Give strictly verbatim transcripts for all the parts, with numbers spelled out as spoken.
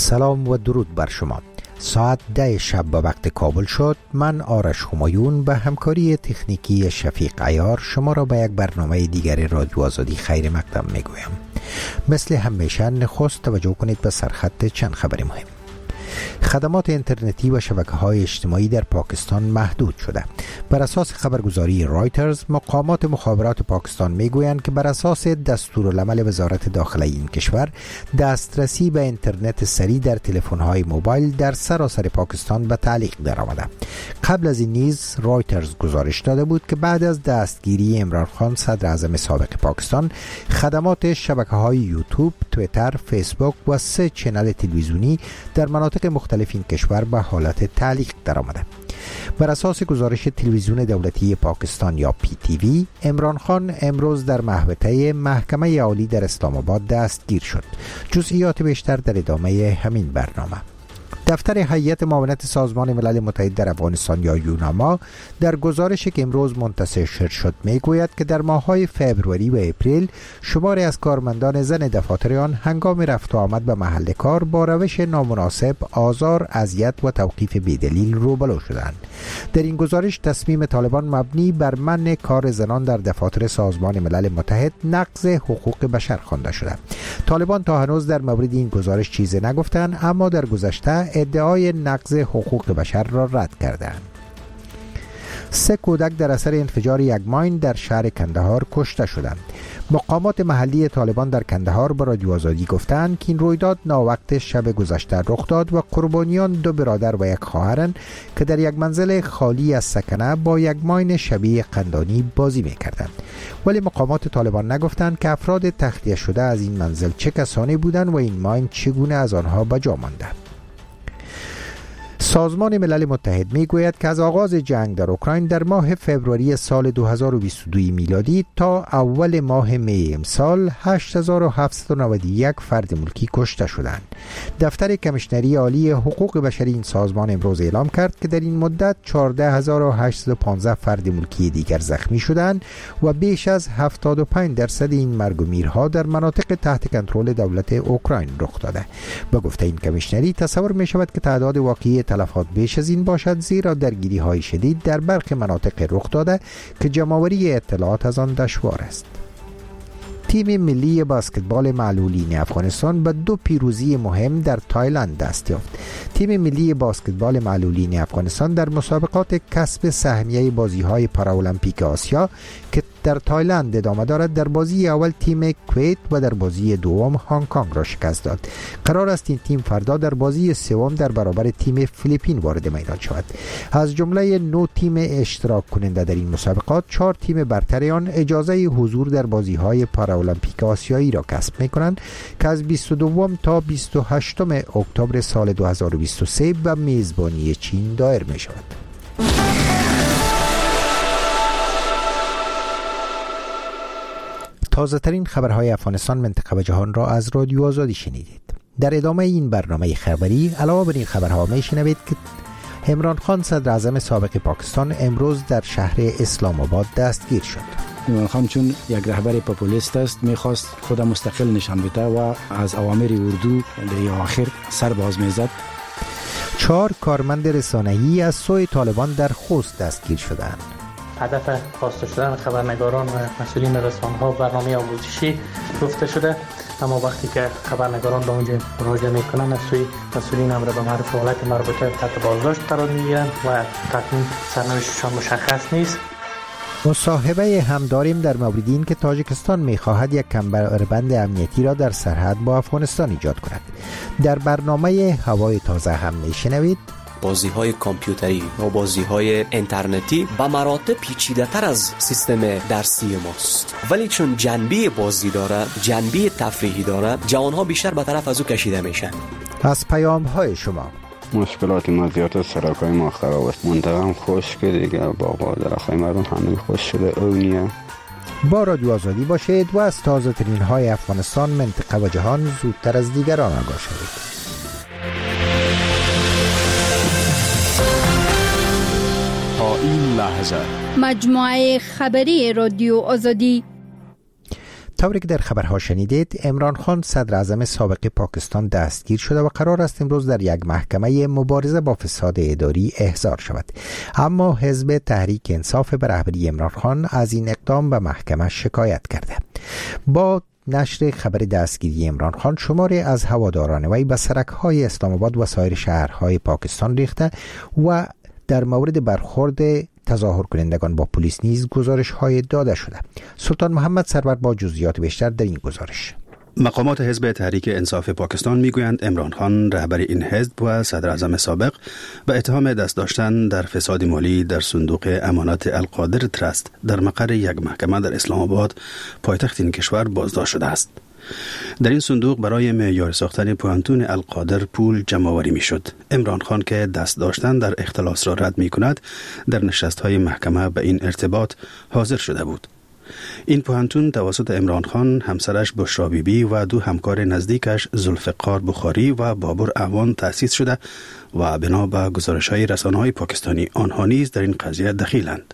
سلام و درود بر شما. ساعت ده شب به وقت کابل شد. من آرش همایون به همکاری تکنیکی شفیق عیار شما را به یک برنامه دیگر رادیو آزادی خیر مقدم می گویم. مثل همیشه نخست توجه کنید به سرخط چند خبر مهم. خدمات اینترنتی و شبکه‌های اجتماعی در پاکستان محدود شده. بر اساس خبرگزاری رایترز، مقامات مخابرات پاکستان میگویند که بر اساس دستورالعمل وزارت داخله این کشور، دسترسی به اینترنت سریع در تلفن‌های موبایل در سراسر پاکستان به تعلیق درآمده. قبل از این نیز رایترز گزارش داده بود که بعد از دستگیری عمران خان صدر اعظم سابق پاکستان، خدمات شبکه‌های یوتیوب، توییتر، فیسبوک و سه چنل تلویزیونی در مناطق مختلف این کشور به حالت تعلیق درآمده. بر اساس گزارش تلویزیون دولتی پاکستان یا پی تی وی، عمران خان امروز در محوطه محکمه عالی در اسلام آباد دستگیر شد. جزئیات بیشتر در ادامه همین برنامه. دفتر هیئت معاونت سازمان ملل متحد در افغانستان یا یوناما در گزارشی که امروز منتشر شد میگوید که در ماه‌های فوریه و اپریل شماری از کارمندان زن دفاتر آن هنگام رفت و آمد به محل کار با روش نامناسب آزار، اذیت و توقیف بی‌دلیل روبرو شدند. در این گزارش تصمیم طالبان مبنی بر منع کار زنان در دفاتر سازمان ملل متحد نقض حقوق بشر خوانده شده. طالبان تا هنوز در مورد این گزارش چیزی نگفتند، اما در گذشته ادعای نقض حقوق بشر را رد کردند. سه کودک در اثر انفجار یک ماین در شهر کندهار کشته شدند. مقامات محلی طالبان در کندهار به رادیو آزادی گفتند که این رویداد ناوقت شب گذشته رخ داد و قربانیان دو برادر و یک خواهرند که در یک منزل خالی از سکنه با یک ماین شبیه قندانی بازی می‌کردند. ولی مقامات طالبان نگفتند که افراد تخلیه شده از این منزل چه کسانی بودند و این ماین چگونه از آنها به جا مانده. سازمان ملل متحد میگوید که از آغاز جنگ در اوکراین در ماه فوریه سال دو هزار و بیست و دو میلادی تا اول ماه می امسال هشت هزار و هفتصد و نود و یک فرد ملکی کشته شدند. دفتر کمیشنری عالی حقوق بشری این سازمان امروز اعلام کرد که در این مدت چهارده هزار و هشتصد و پانزده فرد ملکی دیگر زخمی شدند و بیش از هفتاد و پنج درصد این مرگ و میرها در مناطق تحت کنترل دولت اوکراین رخ داده. به گفته این کمیشنری تصور می شود که تعداد واقعی تلفات بیش از این باشد، زیرا درگیری های شدید در برخی مناطق رخ داده که جمع‌آوری اطلاعات از آن دشوار است. تیم ملی بسکتبال معلولین افغانستان به دو پیروزی مهم در تایلند دست یافت. تیم ملی بسکتبال معلولین افغانستان در مسابقات کسب سهمیه بازی‌های پارالمپیک آسیا که در تایلند ادامه دارد، در بازی اول تیم کویت و در بازی دوم هنگ کنگ را شکست داد. قرار است این تیم فردا در بازی سوم در برابر تیم فیلیپین وارد میدان شود. از جمله نه تیم اشتراک کننده در این مسابقات، چهار تیم برتر آن اجازه حضور در بازی‌های پارالمپیک آسیایی را کسب می‌کنند که از بیست و دو تا بیست و هشت اکتبر سال دو هزار و بیست و سه به میزبانی چین دایر می‌شود. تازه ترین خبرهای افغانستان، منطقه و جهان را از رادیو آزادی شنیدید. در ادامه این برنامه خبری علاوه بر این خبرها می شنوید که عمران خان صدر اعظم سابق پاکستان امروز در شهر اسلام آباد دستگیر شد. عمران خان چون یک رهبر پاپولیست است، میخواست خود مستقل نشان بده و از اوامر اردو در آخر سر باز میزد. چهار کارمند رسانه‌ای از سوی طالبان در خوست دستگیر شدند. هدف خواسته شدن خبرنگاران و مسئولین رسانه‌ها و برنامه آموزشی گفته شده، اما وقتی که خبرنگاران به اونجا مراجعه میکنن، از سوی مسئولین امر به معروف و حالت مربوطه تحت بازداشت قرار میگیرند و تقریبا سرنوشتشان مشخص نیست. مصاحبه هم داریم در مورد این که تاجیکستان می‌خواهد یک کمربند امنیتی را در سرحد با افغانستان ایجاد کند. در برنامه هوای تازه هم میشنوید بازی‌های کامپیوتری و بازی‌های اینترنتی به مراتب پیچیده‌تر از سیستم درسی ماست، ولی چون جنبه بازی داره، جنبه تفریحی داره، جوان‌ها بیشتر به طرف از او کشیده میشن. از پیام‌های شما: مشکلات ما زیاد است، سرکای ما خراب است، منطقه خوش که دیگه باغ و درختای مردم همه خوش شده اونیه. با رادیو آزادی باشید و از تازه ترین های افغانستان، منطقه و جهان زودتر از دیگران آگاه شوید. تا این لحظه مجموعه خبری رادیو آزادی. طوری که در خبرها شنیدید، عمران خان صدر اعظم سابق پاکستان دستگیر شده و قرار است امروز در یک محکمه مبارزه با فساد اداری احضار شود. اما حزب تحریک انصاف به رهبری عمران خان از این اقدام به محکمه شکایت کرده. با نشر خبر دستگیری عمران خان، شماری از هواداران وی به سرک‌های اسلام آباد و سایر شهرهای پاکستان ریخته و در مورد برخورد تظاهر کنندگان با پلیس نیز گزارش های داده شده. سلطان محمد سرور با جزئیات بیشتر در این گزارش. مقامات حزب تحریک انصاف پاکستان میگویند عمران خان رهبر این حزب و صدر اعظم سابق به اتهام دست داشتن در فساد مالی در صندوق امانات القادر ترست در مقر یک محکمه در اسلام آباد پایتخت این کشور بازداشت شده است. در این صندوق برای معیار ساختن پوانتون القادر پول جمع آوری می شد. عمران خان که دست داشتن در اختلاس را رد می کند، در نشست های محکمه به این ارتباط حاضر شده بود. این پوانتون توسط عمران خان، همسرش بشرا بیبی و دو همکار نزدیکش ذوالفقار بخاری و بابر اعوان تأسیس شده و بنا به گزارش های رسانه های پاکستانی آنها نیز در این قضیه دخیلند.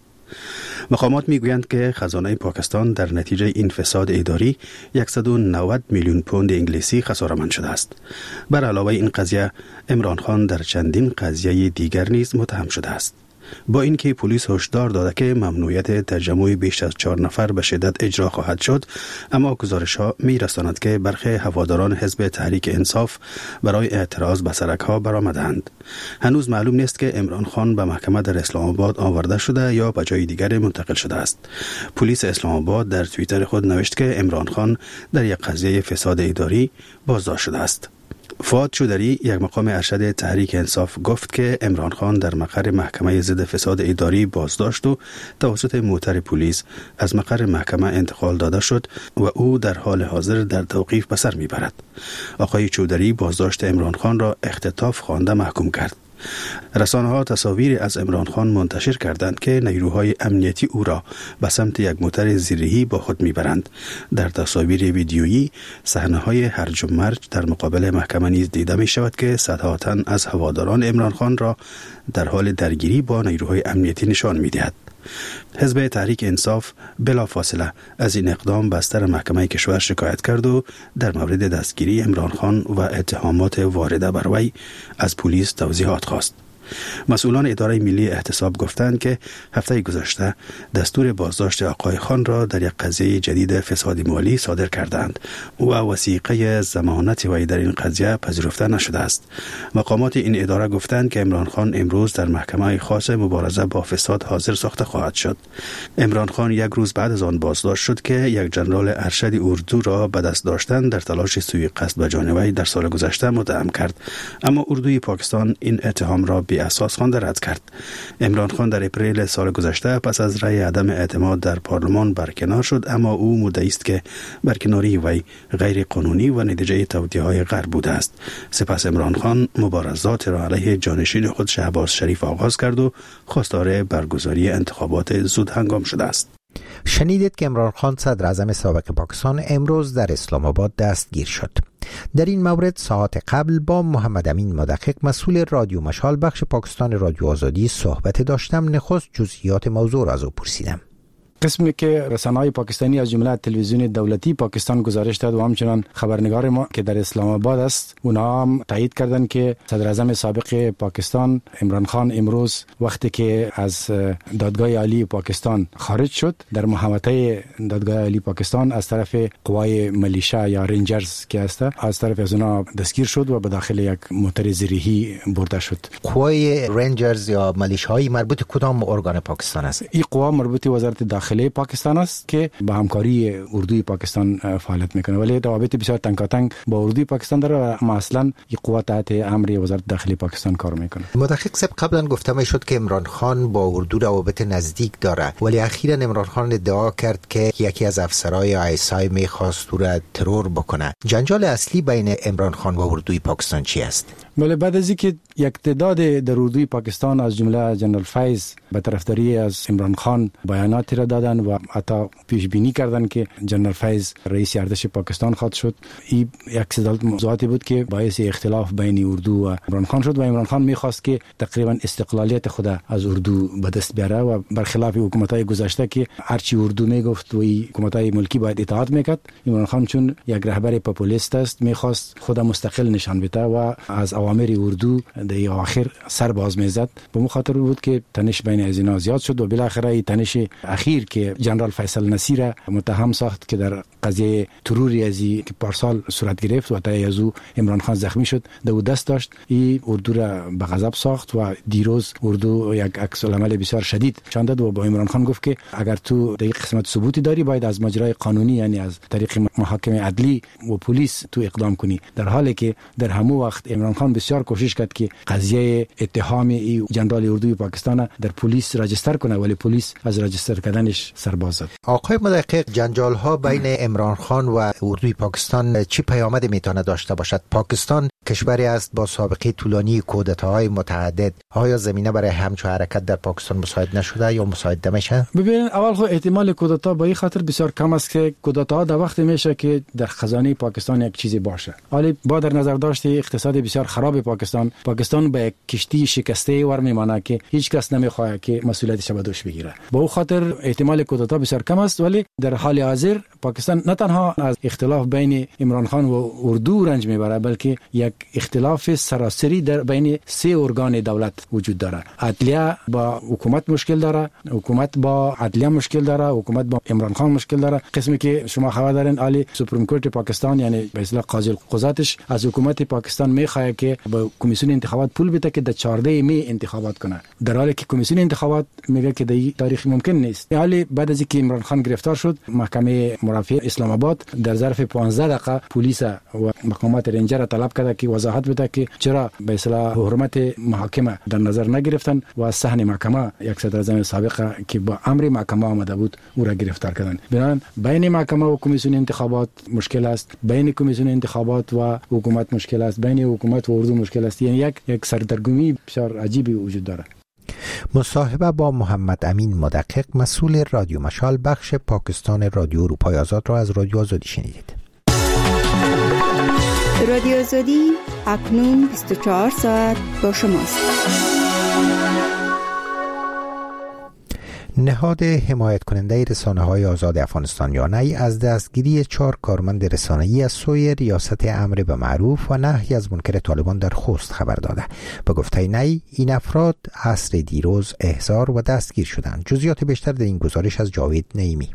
مقامات میگویند که خزانه پاکستان در نتیجه این فساد اداری صد و نود میلیون پوند انگلیسی خساره‌مند شده است. بر علاوه این قضیه، عمران خان در چندین قضیه دیگر نیز متهم شده است. با اینکه پلیس هشدار داده که ممنوعیت تجمع بیش از چهار نفر به شدت اجرا خواهد شد، اما گزارش ها می رساند که برخی هواداران حزب تحریک انصاف برای اعتراض به سرک ها برآمدند. هنوز معلوم نیست که عمران خان به محکمه در اسلام آباد آورده شده یا به جای دیگر منتقل شده است. پلیس اسلام آباد در توییتر خود نوشت که عمران خان در یک قضیه فساد اداری بازداشت شده است. فؤاد چودری، یک مقام ارشد تحریک انصاف، گفت که عمران خان در مقر محکمه ضد فساد اداری بازداشت و توسط موتر پلیس از مقر محکمه انتقال داده شد و او در حال حاضر در توقیف به سر میبرد. آقای چودری بازداشت عمران خان را اختطاف خوانده محکوم کرد. رسانه ها تصاویری از عمران خان منتشر کردند که نیروهای امنیتی او را به سمت یک موتر زیرهی با خود میبرند. در تصاویر ویدیویی صحنه های هرج و مرج در مقابل محکمه نیز دیده می شود که صدها تن از هواداران عمران خان را در حال درگیری با نیروهای امنیتی نشان میدهد. حزب تحریک انصاف بلافاصله از این اقدام به بستر محکمه کشور شکایت کرد و در مورد دستگیری عمران خان و اتهامات وارده بر وی از پلیس توضیحات خواست. مسئولان اداره ملی احتساب گفتند که هفته گذشته دستور بازداشت آقای خان را در یک قضیه جدید فساد مالی صادر کردند و وثیقه ضمانت وی در این قضیه پذیرفته نشده است. مقامات این اداره گفتند که عمران خان امروز در محکمه خاص مبارزه با فساد حاضر ساخته خواهد شد. عمران خان یک روز بعد از آن بازداشت شد که یک ژنرال ارشد اردو را به دست داشتن در تلاش سوی قصد به جان وی در سال گذشته متهم کرد، اما اردوی پاکستان این اتهام را بی اساس خوانده رد کرد. عمران خان در اپریل سال گذشته پس از رأی عدم اعتماد در پارلمان برکنار شد، اما او مدعی است که برکناری وی غیر قانونی و نتیجه توطئه‌های غرب بوده است. سپس عمران خان مبارزات را علیه جانشین خود شهباز شریف آغاز کرد و خواستار برگزاری انتخابات زود هنگام شده است. شنیدید که عمران خان صدر اعظم سابق پاکستان امروز در اسلام آباد دستگیر شد. در این مورد ساعت قبل با محمد امین مدقق، مسئول رادیو مشال بخش پاکستان رادیو آزادی، صحبت داشتم. نخست جزئیات موضوع را از او پرسیدم. قسمی که رسانه‌های پاکستانی از جمله تلویزیون دولتی پاکستان گزارش داد و همچنان خبرنگار ما که در اسلام آباد است، اونا هم تایید کردند که صدر اعظم سابق پاکستان عمران خان امروز وقتی که از دادگاه عالی پاکستان خارج شد، در محوطه دادگاه عالی پاکستان از طرف قوای ملیشه یا رنجرز که است، از طرف از اونا دستگیر شد و به داخل یک موتر زیرهی برده شد. قوای رنجرز یا ملیشه‌های مربوط کدام ارگان پاکستان است؟ این قوا مربوط وزارت داخله پاکستان است که با همکاری اردوی پاکستان فعالیت میکنه، ولی روابط بسیار تنگاتنگ با اردوی پاکستان داره و اصلا این قوا تحت امر وزارت داخلی پاکستان کار میکنه. مدقق صاحب، قبلا گفته میشد که عمران خان با اردو روابط نزدیک داره، ولی اخیرا عمران خان ادعا کرد که یکی از افسرهای آی اس آی میخواست او را ترور بکنه. جنجال اصلی بین عمران خان و اردوی پاکستان چی است؟ بله، بعد از اینکه یک تعداد در اردوی پاکستان از جمله جنرال فیض به طرفداری از عمران خان بیاناتی را دادن و حتی پیش بینی کردن که جنرال فیض رئیس ارتش پاکستان خواهد شد، این یک سلسله موضوعاتی بود که باعث اختلاف بین اردو و عمران خان شد و عمران خان می‌خواست که تقریبا استقلالیت خود از اردو به دست بیاره و برخلاف حکومت‌های گذشته که هرچی اردو میگفت و حکومت‌های ملکی باید اطاعت میکرد، عمران خان چون یک رهبر پاپولیست است می‌خواست خود مستقل نشان بده و از اوامر اردو در آخر سر باز میزد. به مو خاطر بود که تنش بین از اینا زیاد شد و بالاخره این تنش اخیر که جنرال فیصل نصیر متهم ساخت که در قضیه تروری ازی که پارسال صورت گرفت و تا از او عمران خان زخمی شد دو دست داشت، این اردو را به غضب ساخت و دیروز اردو یک عکس العمل بسیار شدید نشان داد و با عمران خان گفت که اگر تو در قسمت ثبوتی داری باید از مجرای قانونی یعنی از طریق محاکم عدلی و پلیس تو اقدام کنی، در حالی که در همون وقت عمران خان بسیار کوشش کرد که قضیه اتهام ای جنرال اردوی پاکستان در پلیس راجستر کنه ولی پلیس از راجستر کردنش سرباز زد. آقای محقق، جنجال ها بین عمران خان و اردوی پاکستان چی پیامد میتونه داشته باشد؟ پاکستان کشوری است با سابقه طولانی کودتاهای متعدد، آیا زمینه برای همچون حرکت در پاکستان مساعد نشده یا مساعد نمیشه؟ ببین، اول خو احتمال کودتا به این خاطر بسیار کم است که کودتا در وقت میشه که در خزانه پاکستان یک چیزی باشه. حالی با در نظر داشته اقتصاد بسیار خراب پاکستان، پاکستان به یک کشتی شکسته ور میمانه که هیچ کس نمیخواد که مسئولیتش به دوش بگیره. به اون خاطر احتمال کودتا بسیار کم است، ولی در حال حاضر پاکستان نه تنها از اختلاف بین عمران خان و اردو رنج میبره بلکه یک اختلاف سراسری در بین سه ارگان دولت وجود داره. عدلیه با حکومت مشکل داره، حکومت با عدلیه مشکل داره، حکومت با عمران خان مشکل داره. قسمی که شما خبر دارین عالی سوپریم کورت پاکستان یعنی به اصطلاح قاضی القضاتش از حکومت پاکستان میخواد که با کمیسیون انتخابات پول بده که در چهارده می انتخابات کنه، در حالی که کمیسیون انتخابات میگه که در تاریخ ممکن نیست. حالی بعد از اینکه عمران خان گرفتار شد، محکمه مرافعه اسلام آباد در ظرف پانزده دقیقه پلیس و مقامات رنجر طلب کرده که وضاحت بده که چرا به اصطلاح حرمت محاکمه در نظر نگرفتن و صحن محکمه یک صدر اعظم سابق که با امر محکمه آمده بود او را گرفتار کردن. بنابراین بین محکمه و کمیسیون انتخابات مشکل است، بین کمیسیون انتخابات و حکومت مشکل است، بین حکومت و اردو مشکل است. یعنی یک یک سردرگمی بسیار عجیبی وجود داره. مصاحبه با محمد امین مدقق، مسئول رادیو مشال بخش پاکستان رادیو اروپای آزاد را از رادیو آزادی شنیدید. رادیو آزادی اکنون بیست و چهار ساعت با شماست. نهاد حمایت کننده رسانه‌های آزاد افغانستان یا نی از دستگیری چهار کارمند رسانه‌ای از سوی ریاست امر به معروف و نهی از منکر طالبان در خوست خبر داده. به گفته نی این افراد عصر دیروز احضار و دستگیر شدند. جزئیات بیشتر در این گزارش از جاوید نعیمی.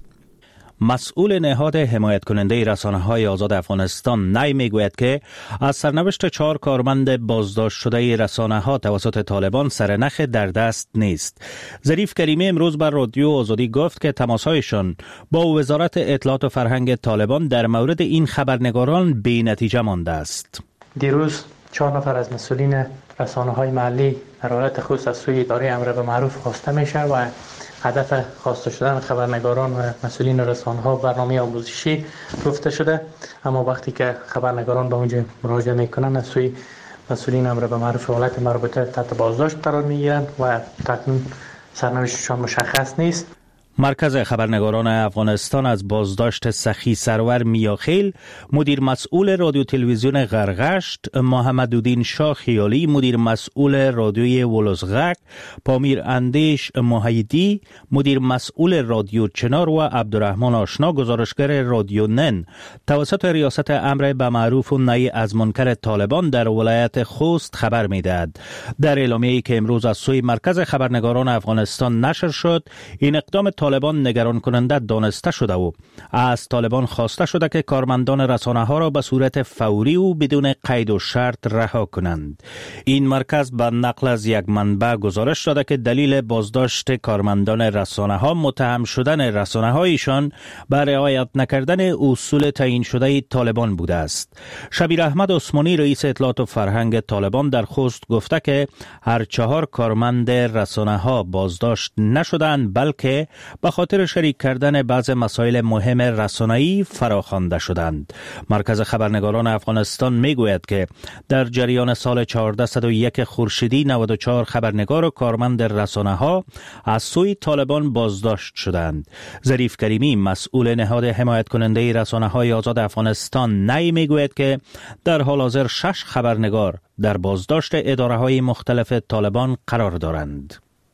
مسئول نهاد حمایت کننده رسانه‌های آزاد افغانستان نی میگوید که از سرنوشت چهار کارمند بازداشت شده رسانه‌ها توسط طالبان سرنخ در دست نیست. ظریف کریمی امروز بر رادیو آزادی گفت که تماس‌هایشان با وزارت اطلاعات و فرهنگ طالبان در مورد این خبرنگاران بی نتیجه مانده است. دیروز چهار نفر از مسئولین رسانه‌های محلی در حالت خصوص از سوی اداره امر به معروف خواسته میشه و هدف خواسته شدن خبرنگاران و مسئولین رسانه‌ها برنامه آموزشی گفته شده، اما وقتی که خبرنگاران به اونجا مراجعه میکنن از سوی مسئولین امر به معروف حالت مربوطه تحت بازداشت قرار میگیرن و تکنون سرنوشتشان مشخص نیست. مرکز خبرنگاران افغانستان از بازداشت سخی سرور میاخیل، مدیر مسئول رادیو تلویزیون غرغشت، محمدالدین شاه خیالی، مدیر مسئول رادیوی ولوزغک، پامیر اندیش محیدی، مدیر مسئول رادیو چنار و عبدالرحمن آشنا گزارشگر رادیو نن توسط ریاست امر به معروف و نهی از منکر طالبان در ولایت خوست خبر میدهد. در اعلامیه‌ای که امروز از سوی مرکز خبرنگاران افغانستان نشر شد، این اقدام طالبان نگران کننده دانسته شده و از طالبان خواسته شده که کارمندان رسانه ها را به صورت فوری و بدون قید و شرط رها کنند. این مرکز به نقل از یک منبع گزارش داده که دلیل بازداشت کارمندان رسانه ها متهم شدن رسانه هایشان به رعایت نکردن اصول تعیین شده طالبان بوده است. شبیر احمد عثمانی رئیس اطلاعات و فرهنگ طالبان در خوست گفته که هر چهار کارمند رسانه ها بازداشت نشدند بلکه به خاطر شریک کردن بعض مسائل مهم رسانه‌ای فراخوانده شدند. مرکز خبرنگاران افغانستان میگوید که در جریان سال چهارصد و یک خورشیدی نود و چهار خبرنگار و کارمند رسانه‌ها از سوی طالبان بازداشت شدند. ظریف کریمی مسئول نهاد حمایت کننده رسانه‌های آزاد افغانستان نی میگوید که در حال حاضر شش خبرنگار در بازداشت اداره‌های مختلف طالبان قرار دارند.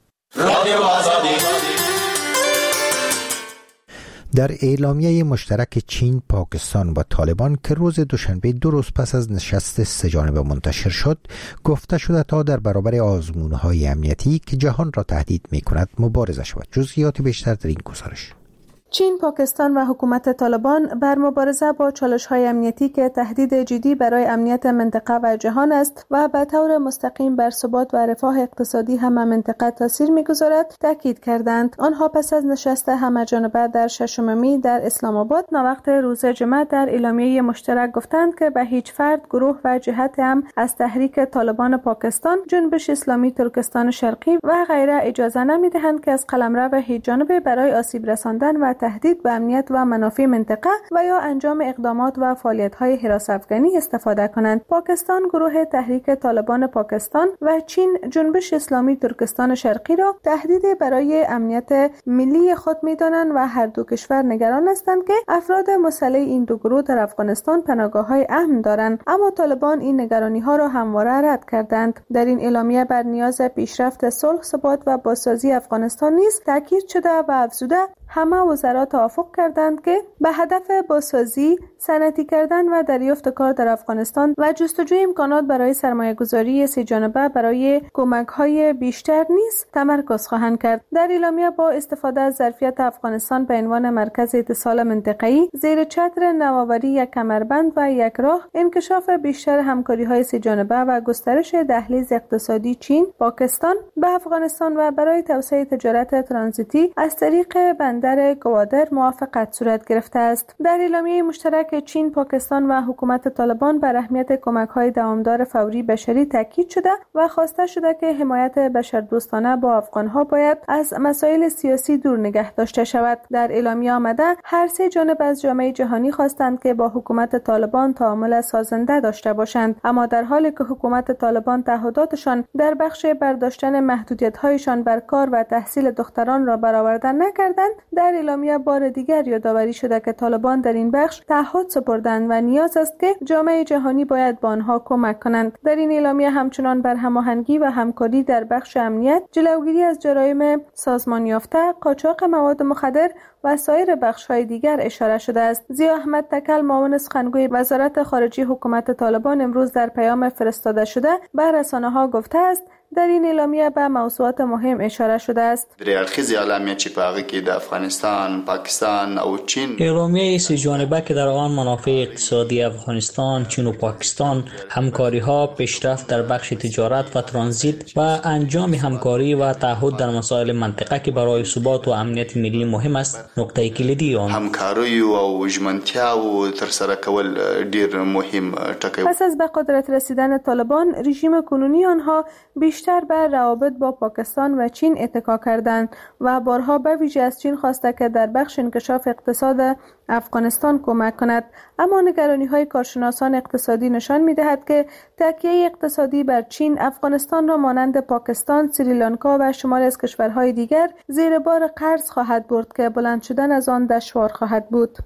در اعلامیه مشترک چین، پاکستان و طالبان که روز دوشنبه دو روز پس از نشست سه‌جانبه منتشر شد، گفته شده تا در برابر آزمون‌های امنیتی که جهان را تهدید می‌کند مبارزه شود. جزئیات بیشتر در این گزارش. چین، پاکستان و حکومت طالبان بر مبارزه با چالش‌های امنیتی که تهدید جدی برای امنیت منطقه و جهان است و به طور مستقیم بر ثبات و رفاه اقتصادی همه منطقه تاثیر می‌گذارد، تاکید کردند. آنها پس از نشست همه‌جانبه در ششم می در اسلام آباد نوقت روز جمعه در اعلامیه مشترک گفتند که به هیچ فرد، گروه و جهت هم از تحریک طالبان پاکستان، جنبش اسلامی ترکستان شرقی و غیره اجازه نمی‌دهند که از قلمرو هیچ جانبه برای آسیب رساندن و تهدید به امنیت و منافع منطقه و یا انجام اقدامات و فعالیت‌های حراس افغانی استفاده کنند. پاکستان، گروه تحریک طالبان پاکستان و چین، جنبش اسلامی ترکستان شرقی را تهدید برای امنیت ملی خود می‌دانند و هر دو کشور نگران هستند که افراد مسلح این دو گروه در افغانستان پناهگاه‌های امن دارند، اما طالبان این نگرانی‌ها را همواره رد کردند. در این اعلامیه بر نیاز پیشرفت صلح، ثبات و بازسازی افغانستان نیز تاکید شده و افزوده همه وزرا توافق کردند که به هدف بازسازی، صنعتی کردن و دریافت کار در افغانستان و جستجوی امکانات برای سرمایه‌گذاری سه‌جانبه برای کمک‌های بیشتر نیز تمرکز خواهند کرد. در اعلامیه با استفاده از ظرفیت افغانستان به عنوان مرکز اتصال منطقه‌ای زیر چتر نوآوری یک کمربند و یک راه، انکشاف بیشتر همکاری‌های سه‌جانبه و گسترش دهلیز اقتصادی چین، پاکستان به افغانستان و برای توسعه تجارت ترانزیتی از طریق بندر گوادر موافقت صورت گرفته است. در اعلامیه مشترک چین، پاکستان و حکومت طالبان بر اهمیت کمک‌های دوامدار فوری بشری تاکید شده و خواسته شده که حمایت بشردوستانه با افغان‌ها باید از مسائل سیاسی دور نگه داشته شود. در اعلامیه آمده هر سه جانب از جامعه جهانی خواستند که با حکومت طالبان تعامل سازنده داشته باشند، اما در حالی که حکومت طالبان تعهداتشان در بخش برداشتن محدودیت‌هایشان بر کار و تحصیل دختران را برآورده نکردند، در اعلامیه بار دیگر یادآوری شده که طالبان در این بخش تعهد سپردند و نیاز است که جامعه جهانی باید با آنها کمک کنند. در این اعلامیه همچنان بر هماهنگی و همکاری در بخش امنیت، جلوگیری از جرایم سازمان یافته، قاچاق مواد مخدر و سایر بخش‌های دیگر اشاره شده است. ضیا احمد تکل، معاون سخنگوی وزارت خارجه حکومت طالبان، امروز در پیام فرستاده شده به رسانه‌ها گفته است در این اعلامیه به موضوعات مهم اشاره شده است. در اړخیز اعلامیه چې په هغه کې د افغانستان، پاکستان او چین اعلامیه سه جانبه که در آن منافع اقتصادی افغانستان، چین و پاکستان، همکاری‌ها، پیشرفت در بخش تجارت و ترانزیت و انجام همکاری و تعهد در مسائل منطقه که برای ثبات و امنیت ملی مهم است، نقطه کلیدی آن همکاری او ژمنتیا او ترسره کول ډیر مهم ټکی. پس از به قدرت رسیدن طالبان، رژیم کنونی آنها بیشتر بر روابط با پاکستان و چین اتکا کردند و بارها به ویژه از چین خواسته که در بخش انکشاف اقتصاد افغانستان کمک کند، اما نگرانی‌های کارشناسان اقتصادی نشان می‌دهد که تکیه اقتصادی بر چین افغانستان را مانند پاکستان، سریلانکا و شماری از کشورهای دیگر زیر بار قرض خواهد برد که بلند شدن از آن دشوار خواهد بود.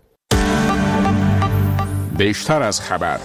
بیشتر از خبر.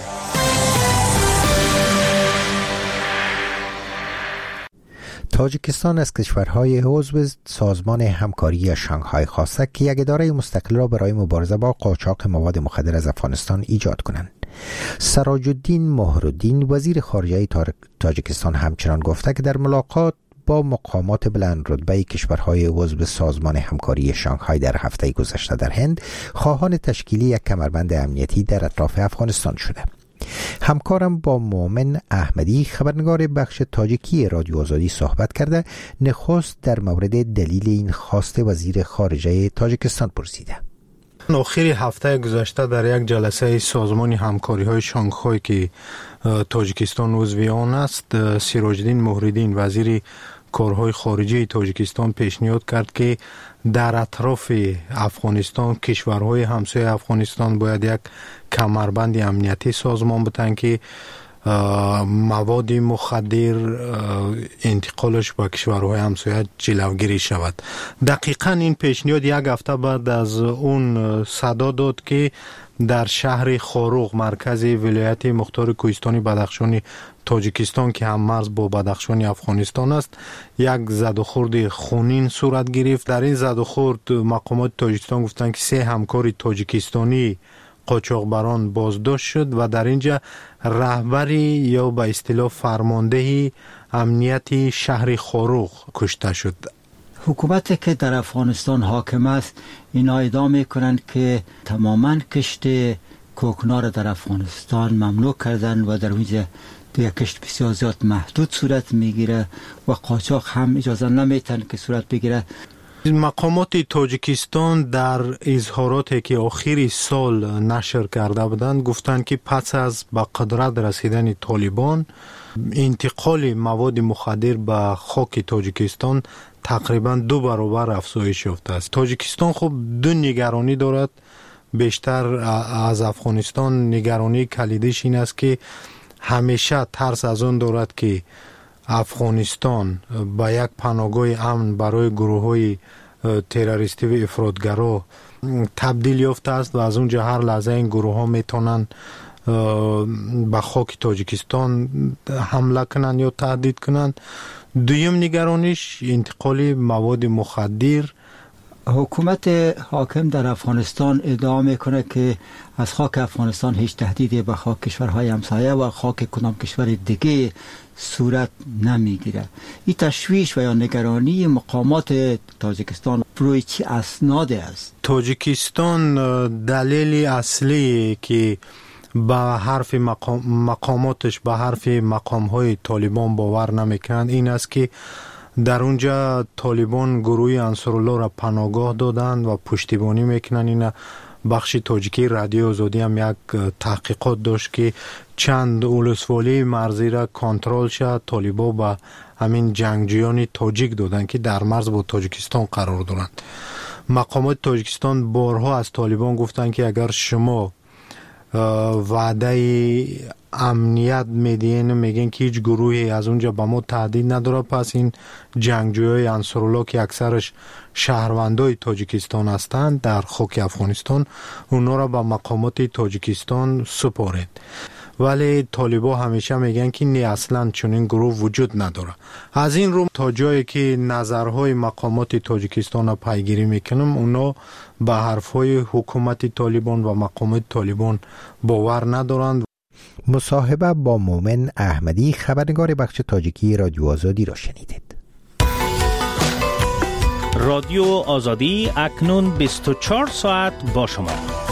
تاجیکستان از کشورهای عضو سازمان همکاری شانگهای خواسته که یک اداره مستقل را برای مبارزه با قاچاق مواد مخدر از افغانستان ایجاد کنند. سراج الدین مهرالدین، وزیر خارجه تاجیکستان، همچنان گفته که در ملاقات با مقامات بلند رتبه کشورهای عضو سازمان همکاری شانگهای در هفته گذشته در هند خواهان تشکیل یک کمربند امنیتی در اطراف افغانستان شده. همکارم با مومن احمدی، خبرنگار بخش تاجیکی رادیو آزادی، صحبت کرده نخست در مورد دلیل این خواست وزیر خارجه تاجیکستان پرسیده. آخر هفته گذشته در یک جلسه سازمان همکاری های شانگهای که تاجیکستان عضو آن است، سراج الدین مهرالدین، وزیر کارهای خارجی تاجیکستان پیشنهاد کرد که در اطراف افغانستان کشورهای همسایه افغانستان باید یک کمربند امنیتی سازمان بتن که مواد مخدر انتقالش به کشورهای همسایه جلوگیری شود. دقیقاً این پیشنهاد یک هفته بعد از اون صدا داد که در شهر خاروق مرکز ولایت مختار کوهستانی بدخشان تاجیکستان که هم مرز با بدخشان افغانستان است یک زد و خورد خونین صورت گرفت. در این زد و خورد مقامات تاجیکستان گفتند که سه همکار تاجیکستانی قاچاقبران بازداشت شد و در اینجا رهبری یا به اصطلاح فرمانده امنیتی شهر خاروق کشته شد. حکومتی که در افغانستان حاکم است اینا ادعا میکنند که تماما کشت کوکنار در افغانستان ممنوع کردن و در اونجا دیگه کشت بسیار زیاد محدود صورت میگیره و قاچاق هم اجازه نمیتن که صورت بگیره. مقامات تاجیکستان در اظهاراتی که آخر سال نشر کرده بودند گفتند که پس از به قدرت رسیدن طالبان انتقال مواد مخدر به خاک تاجیکستان تقریبا دو برابر افزایش یافته است. تاجیکستان خب دو نگرانی دارد. بیشتر از افغانستان نگرانی کلیدیش این است که همیشه ترس از اون دارد که افغانستان با یک پناهگاه امن برای گروه‌های تروریستی و افراطگرا تبدیل یافته است و از اونجا هر لحظه این گروه‌ها میتونن به خاک تاجیکستان حمله کنند یا تهدید کنند. دویم نگرانیش انتقال مواد مخدر. حکومت حاکم در افغانستان ادعا میکنه که از خاک افغانستان هیچ تهدیدی به خاک کشورهای همسایه و خاک کدام کشور دیگه صورت نمیگیره. این تشویش و یا نگرانی مقامات تاجیکستان روی چی اسناده است؟ تاجیکستان دلیل اصلی که به حرف مقام مقاماتش به حرف مقامهای طالبان باور نمیکنند این است که در اونجا طالبان گروه انصارالله را پناهگاه دادند و پشتیبانی میکنند. این بخش تاجیکی رادیو آزادی هم یک تحقیقات داشت که چند ولسوالی مرزی را کنترل شد طالبا به همین جنگجویان تاجیک دادند که در مرز با تاجیکستان قرار دارند. مقامات تاجیکستان بارها از طالبان گفتند که اگر شما وعده امنیت میدین میگن که هیچ گروهی از اونجا به ما تهدید نداره پس این جنگجویای انصارالله که اکثرش شهروندای تاجیکستان هستند در خاک افغانستان اونا را به مقامات تاجیکستان سپارید. ولی طالبا همیشه میگن که نه اصلا چنین گروه وجود نداره. از این رو تا جایی که نظرهای مقامات تاجیکستان را پیگیری میکنم اونا به حرفهای حکومت طالبان و مقامات طالبان باور ندارند. مصاحبه با مومن احمدی خبرنگار بخش تاجیکی رادیو آزادی را شنیدید. رادیو آزادی اکنون بیست و چهار ساعت با شما.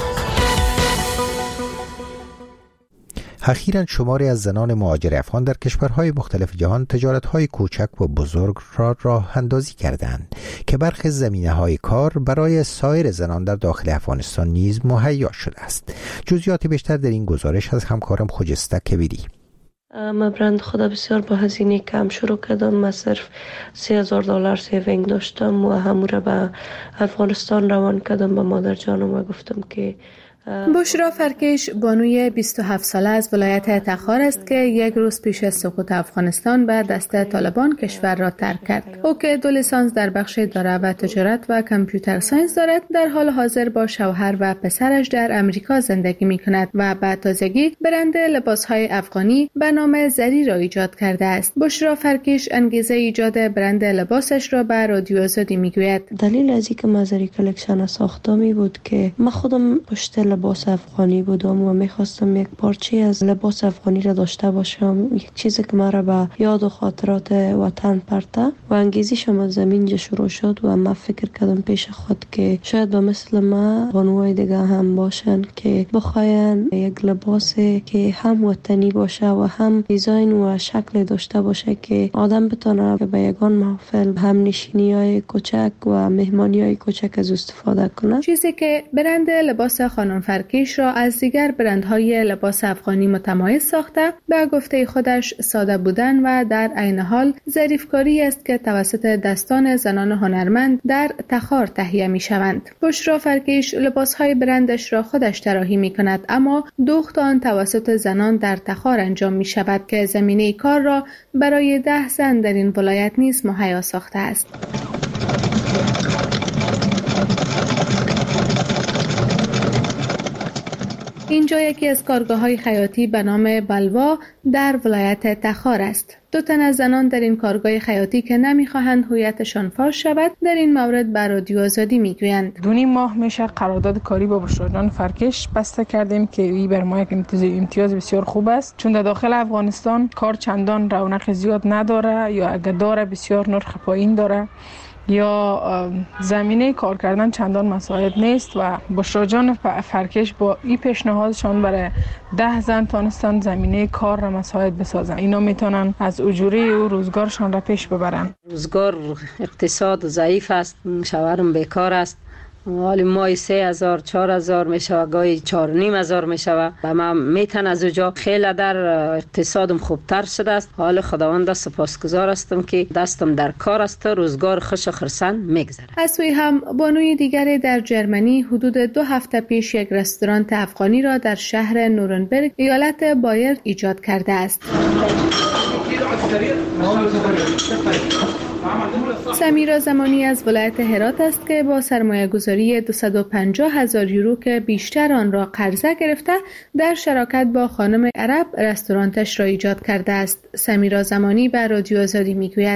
اخیراً شماری از زنان مهاجر افغان در کشورهای مختلف جهان تجارت‌های کوچک و بزرگ را راه اندازی کردند که برخی زمینه‌های کار برای سایر زنان در داخل افغانستان نیز مهیا شده است. جزئیات بیشتر در این گزارش از همکارم خجسته کبیری. ما برند خدا بسیار با هزینه کم شروع کردم. ما صرف سه هزار دلار سیوینگ داشتم و همون را به افغانستان روان کردم. به مادر جانم و گفتم که بشرا فرکش بانوی بیست و هفت ساله از ولایت تخار است که یک روز پیش از سقوط افغانستان به دست طالبان کشور را ترک کرد. او که دو لیسانس در بخش اداره و تجارت و کامپیوتر ساینس دارد در حال حاضر با شوهر و پسرش در امریکا زندگی می کند و بعد تازگی برند لباسهای افغانی به نام زری را ایجاد کرده است. بشرا فرکش انگیزه ایجاد برند لباسش را به رادیو آزادی می گوید. دلیل از اینکه ما زری کلکشن ساختم می بود که من خودم پشت لباس افغانی بودم و میخواستم یک پارچه از لباس افغانی را داشته باشم، یک چیزی که مرا به یاد و خاطرات وطن پرته و انگیزشم از زمین شروع شد و من فکر کردم پیش خود که شاید به مثل ما بانوهای دیگه هم باشن که بخواین یک لباسی که هم وطنی باشه و هم دیزاین و شکل داشته باشه که آدم بتونه به یگان محفل هم نشینی های کوچک و مهمانی های کوچک از استفاده کنه. چیزی که برند لباس خانم فرکیش را از دیگر برندهای لباس افغانی متمایز ساخته به گفته خودش ساده بودن و در عین حال ظریفکاری است که توسط دستان زنان هنرمند در تخار تهیه می شوند. بشرا فرکیش لباسهای برندش را خودش طراحی می کند، اما دوخت آن توسط زنان در تخار انجام می شود که زمینه کار را برای ده زن در این ولایت نیز مهیا ساخته است. اینجا یکی از کارگاه‌های خیاطی به نام بلوا در ولایت تخار است. دو تن از زنان در این کارگاه خیاطی که نمی‌خواهند هویتشان فاش شود در این مورد بر رادیو آزادی میگویند. دو نیم ماه میشه قرارداد کاری با بشرا جان فرکش بسته کردیم که این بر ما یک امتیاز بسیار خوب است، چون در داخل افغانستان کار چندان رونق زیاد نداره یا اگه داره بسیار نرخ پایین داره یا زمینه کار کردن چندان مساعد نیست و بشرا جان فرکش با این پیشنهادشان برای ده زن تانستن زمینه کار را مساعد بسازن. اینا میتونن از اجوره و روزگارشان را پیش ببرن. روزگار اقتصاد ضعیف است، شوهرم بیکار است، حالی مای سه هزار چهار هزار میشه، گاهی چهار نیم هزار میشه و من میتونم از اونجا خیلی در اقتصادم خوبتر شده است. حال خداوند سپاسگزار هستم که دستم در کار است، روزگار خوش و خرسند میگذره. از سوی هم بانوی دیگری در جرمنی حدود دو هفته پیش یک رستوران افغانی را در شهر نورنبرگ ایالت بایر ایجاد کرده است. سمیرا زمانی از ولایت هرات است که با سرمایه گذاری دویست و پنجاه هزار یورو که بیشتر آن را قرضه گرفته در شراکت با خانم عرب رستورانتش را ایجاد کرده است. سمیرا زمانی به رادیو آزادی میگوید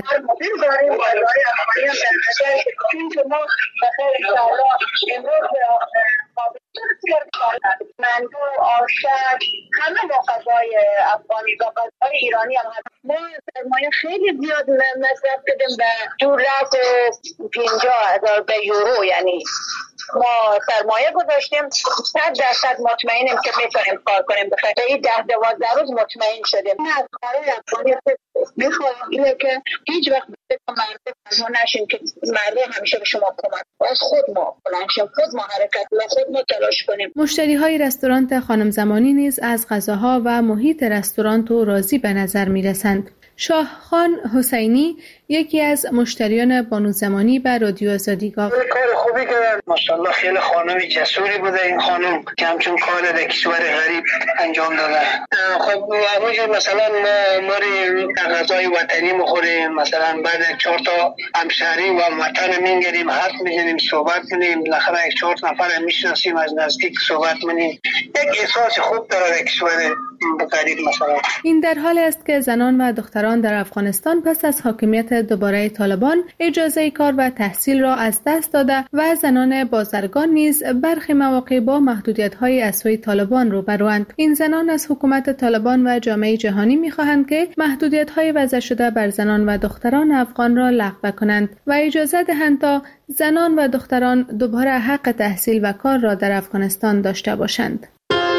مندو، آشک، همه با غذای افغانی و غذای ایرانی هم هست. ما سرمایه خیلی زیاد مصرف کردیم به دولت پنجاه هزار به یورو، یعنی ما سرمایه گذاشتیم صد درصد مطمئنیم که میتونیم کار کنیم. بخیر به این ده دوازده روز مطمئن شدیم. نه از کارهای افغانی میخوایم اینه که هیچ وقت مردم ما نشیم که مردم همیشه به شما کمک باز خود ما بلنشیم، خود ما حرکت ما خود ما تلاش کنیم. مشتری های رستوران خانم زمانی نیز از غذاها و محیط رستوران و راضی به نظر میرسند. شاهخان حسینی یکی از مشتریان بانو زمانی به رادیو آزادی گفت کار خوبی کردن، ماشاءالله خیلی خانم جسوری بوده این خانم که همچون کار در کشور غریب انجام داده. خب همونجور مثلا ما ماری غذای وطنی مخوریم، مثلا بعد چهار تا همشهری و وطن میگیریم، حرف میزنیم، صحبت میکنیم، بالاخره یک چهار نفر میشناسیم، از نزدیک صحبت میکنیم، یک احساس خوب داره در کشور غریب. مثلا این در حال است که زنان و دختران در افغانستان پس از حاکمیت دوباره طالبان اجازه کار و تحصیل را از دست داده و زنان بازرگان نیز برخی مواقع با محدودیت‌های از سوی طالبان روبروند. این زنان از حکومت طالبان و جامعه جهانی می‌خواهند که محدودیت‌های وضع شده بر زنان و دختران افغان را لغو کنند و اجازه دهند تا زنان و دختران دوباره حق تحصیل و کار را در افغانستان داشته باشند.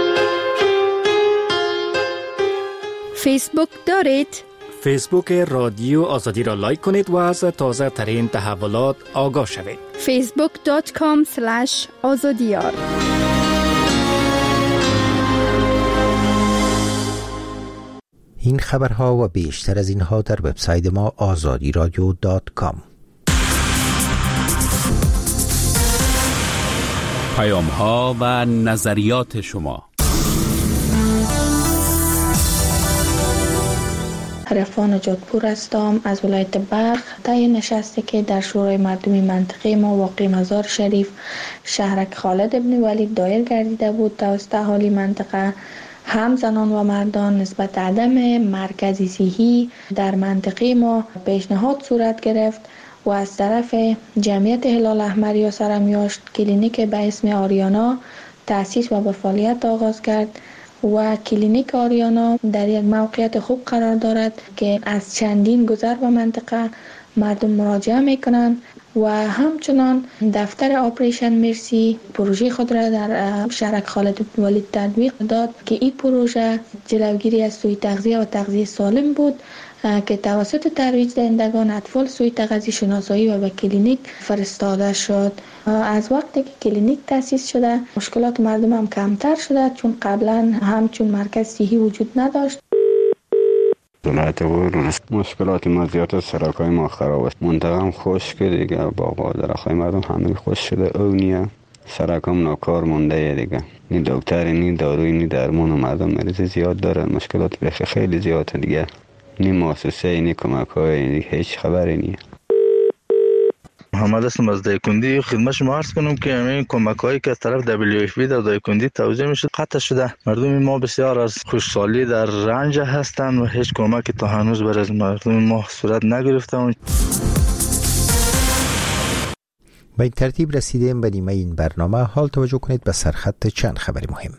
فیسبوک دارید؟ فیسبوک رادیو آزادی را لایک کنید و از تازه ترین تحولات آگاه شوید. فیسبوک دات کام اسلش آزادیار. این خبرها و بیشتر از اینها در وبسایت ما آزادی رادیو دات کام. پیام‌ها و نظریات شما. عرفان جادپور هستم از ولایت بلخ. طی نشستی که در شورای مردمی منطقه ما واقع مزار شریف شهرک خالد ابن ولید دایر گردیده بود توسط اهالی منطقه، هم زنان و مردان نسبت عدم مرکزی صحی در منطقه ما پیشنهاد صورت گرفت و از طرف جمعیت هلال احمر یا سرمیاشت کلینیک به اسم آریانا تأسیس و به فعالیت آغاز کرد و کلینیک آریانا در یک موقعیت خوب قرار دارد که از چندین گذر به منطقه مردم مراجعه میکنند و همچنان دفتر آپریشن مرسی پروژه خود را در شهرک خالد ابن ولید تطبیق داد که این پروژه جلوگیری از سوء تغذیه و تغذیه سالم بود که توسط ترویج دهندگان اطفال سوی تغذیه شناسایی و به کلینیک فرستاده شد. از وقتی که کلینیک تأسیس شده مشکلات مردم هم کمتر شده، چون قبلا همچون مرکز صحی وجود نداشت. ولایت ورور مشکلات ما زیاد است، سرکای ما خراب است، منطقه خوش که دیگه باغ و درختای مردم همه خوش شده، او نیه سرکام ناکار مونده دیگه، نی دکتر نی داروی نی درمان و مردم مریض زیاد دارن، مشکلات بخی خیلی زیاده دیگه، نی مؤسسه نی کمک های نی هیچ خبری نیه. محمد هستم از دایکندی. خدمت شما عرض کنم که همین کمک هایی که از طرف دبلیو اف پی در دایکندی توزیع میشه قطع شده. مردم ما بسیار از خوشحالی در رنج هستند و هیچ کمکی تا هنوز برای مردم ما صورت نگرفته. با این ترتیب رسیدیم به نیمه این برنامه. حال توجه کنید به سرخط چند خبر مهم.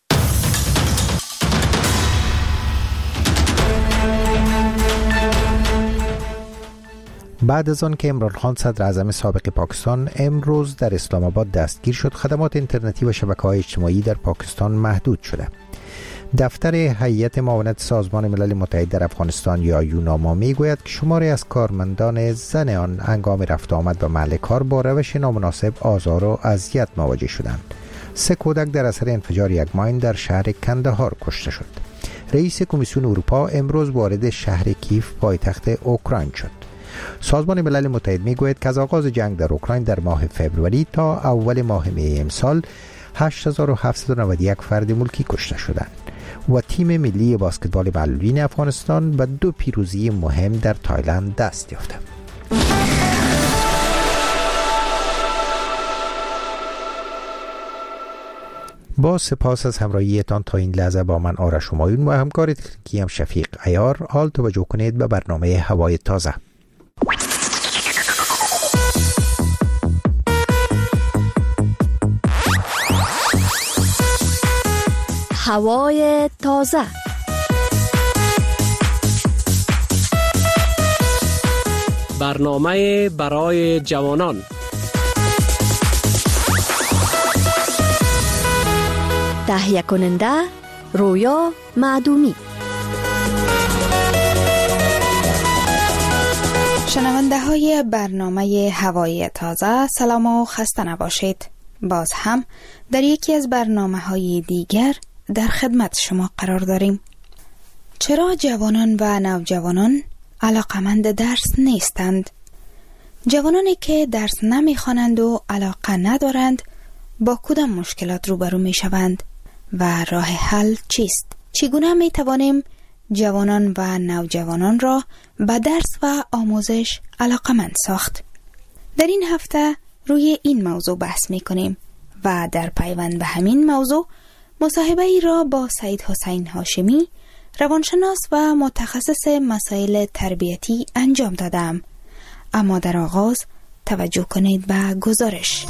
بعد از آن که عمران خان صدر اعظم سابق پاکستان امروز در اسلام آباد دستگیر شد، خدمات اینترنتی و شبکه‌های اجتماعی در پاکستان محدود شده. دفتر هیئت معاونت سازمان ملل متحد در افغانستان یا یوناما میگوید که شماری از کارمندان زن آن هنگام رفت آمد به محل کار با روش نامناسب آزار و اذیت مواجه شدند. سه کودک در اثر انفجار یک ماین در شهر کندهار کشته شد. رئیس کمیسیون اروپا امروز وارد شهر کیف پایتخت اوکراین شد. سازمان ملل متحد میگوید که از آغاز جنگ در اوکراین در ماه فوریه تا اول ماه می امسال هشت هزار و هفتصد و نود و یک فرد ملکی کشته شدند و تیم ملی بسکتبال معلولین افغانستان به دو پیروزی مهم در تایلند دست یافته. با سپاس از همراهیتان تا این لحظه با من آرش همایون و همکار تکنیکی هم شفیق عیار. حال توجه کنید به برنامه هوای تازه. هوای تازه. برنامه برای جوانان. تهیه کننده رویا معدومی. شنونده های برنامه هوای تازه، سلام و خسته نباشید. باز هم در یکی از برنامه های دیگر در خدمت شما قرار داریم. چرا جوانان و نوجوانان علاقمند درس نیستند؟ جوانانی که درس نمیخوانند و علاقه ندارند با کدام مشکلات روبرو می شوند و راه حل چیست؟ چگونه می توانیم جوانان و نوجوانان را به درس و آموزش علاقمند ساخت؟ در این هفته روی این موضوع بحث می کنیم و در پیوند به همین موضوع مصاحبه ای را با سید حسین هاشمی، روانشناس و متخصص مسائل تربیتی انجام دادم. اما در آغاز توجه کنید به گزارش.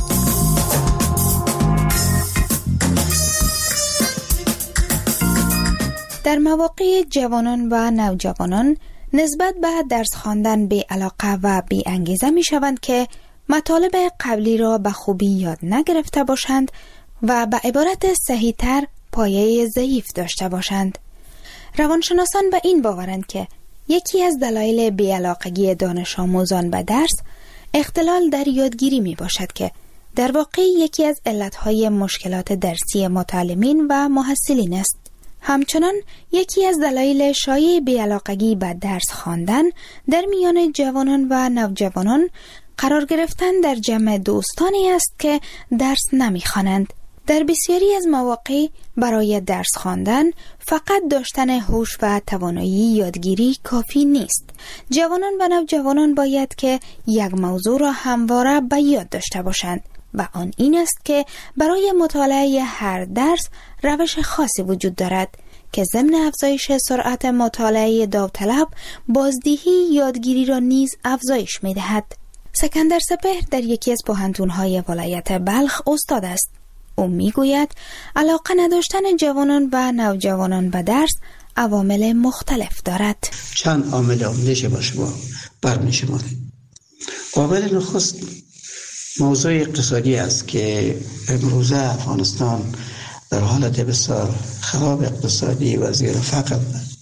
در مواقع جوانان و نوجوانان نسبت به درس خواندن بی علاقه و بی انگیزه می شوند که مطالب قبلی را به خوبی یاد نگرفته باشند و به عبارت صحیح تر پایه ضعیف داشته باشند. روانشناسان به این باورند که یکی از دلایل بی‌علاقگی دانش آموزان به درس اختلال در یادگیری می باشد که در واقع یکی از علتهای مشکلات درسی متعلمین و محصلین است. همچنان یکی از دلایل شایع بی‌علاقگی به درس خواندن در میان جوانان و نوجوانان قرار گرفتن در جمع دوستانی است که درس نمی‌خوانند. در بسیاری از مواقع برای درس خواندن فقط داشتن هوش و توانایی یادگیری کافی نیست. جوانان و نوجوانان باید که یک موضوع را همواره به یاد داشته باشند و آن این است که برای مطالعه هر درس روش خاصی وجود دارد که ضمن افزایش سرعت مطالعه داوطلب بازدهی یادگیری را نیز افزایش می‌دهد. سکندر سپهر در یکی از پوهنتون‌های ولایت بلخ استاد است. او میگوید علاقه نداشتن جوانان و نوجوانان به درس عوامل مختلف دارد. چند عامل عمده با شما برمی‌شمارد. عامل نخست موضوع اقتصادی است که امروزه افغانستان در حالت بسیار خراب اقتصادی و زیر فقر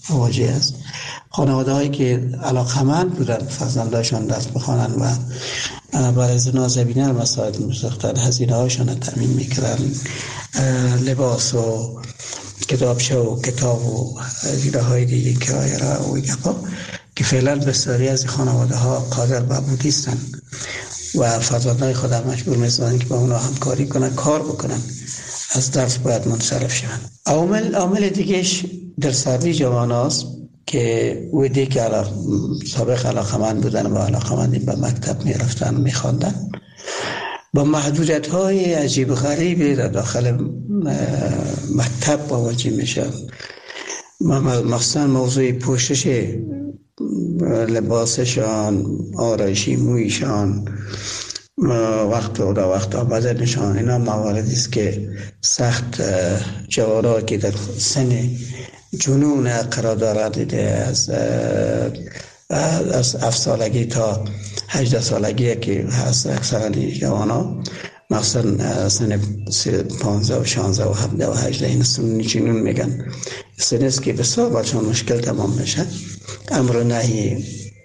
مواجه است. خانواده هایی که علاقمند بودن فرزنداشان درس بخوانند و برای نازنینان مساعد می‌ساختند، هزینه هاشان را تامین می‌کردند، لباس و کتابچه و کتاب و هزینه های دیگه کرایه را و گپا که فعلا بسیاری از خانواده ها قادر به بود نیستند و فرزندان خود مجبور می‌سازند که با اونها همکاری کنند، کار بکنند، از درس باید منصرف شوند. عامل عامل دیگهش در سردی جوان است که ویدی که علاق... سابق علاقمند بودن و علاقمندی به مکتب می رفتن می خواندن، با محدودیت های عجیب غریبی در داخل مکتب مواجه می شد. مخصوصا موضوع پوشش لباسشان، آرایشی مویشان، وقت و وقت آمدنشان، اینا مواردی است که سخت جوانان که در سن جنون قرار دارد، از از هفت سالگی تا هجده سالگی که هست اکثر جوانان، مثلا سن پانزده و شانزده و هفده و هجده، این سن جنون میگن، سن است که بسیار برشان مشکل تمام میشه. امر نهی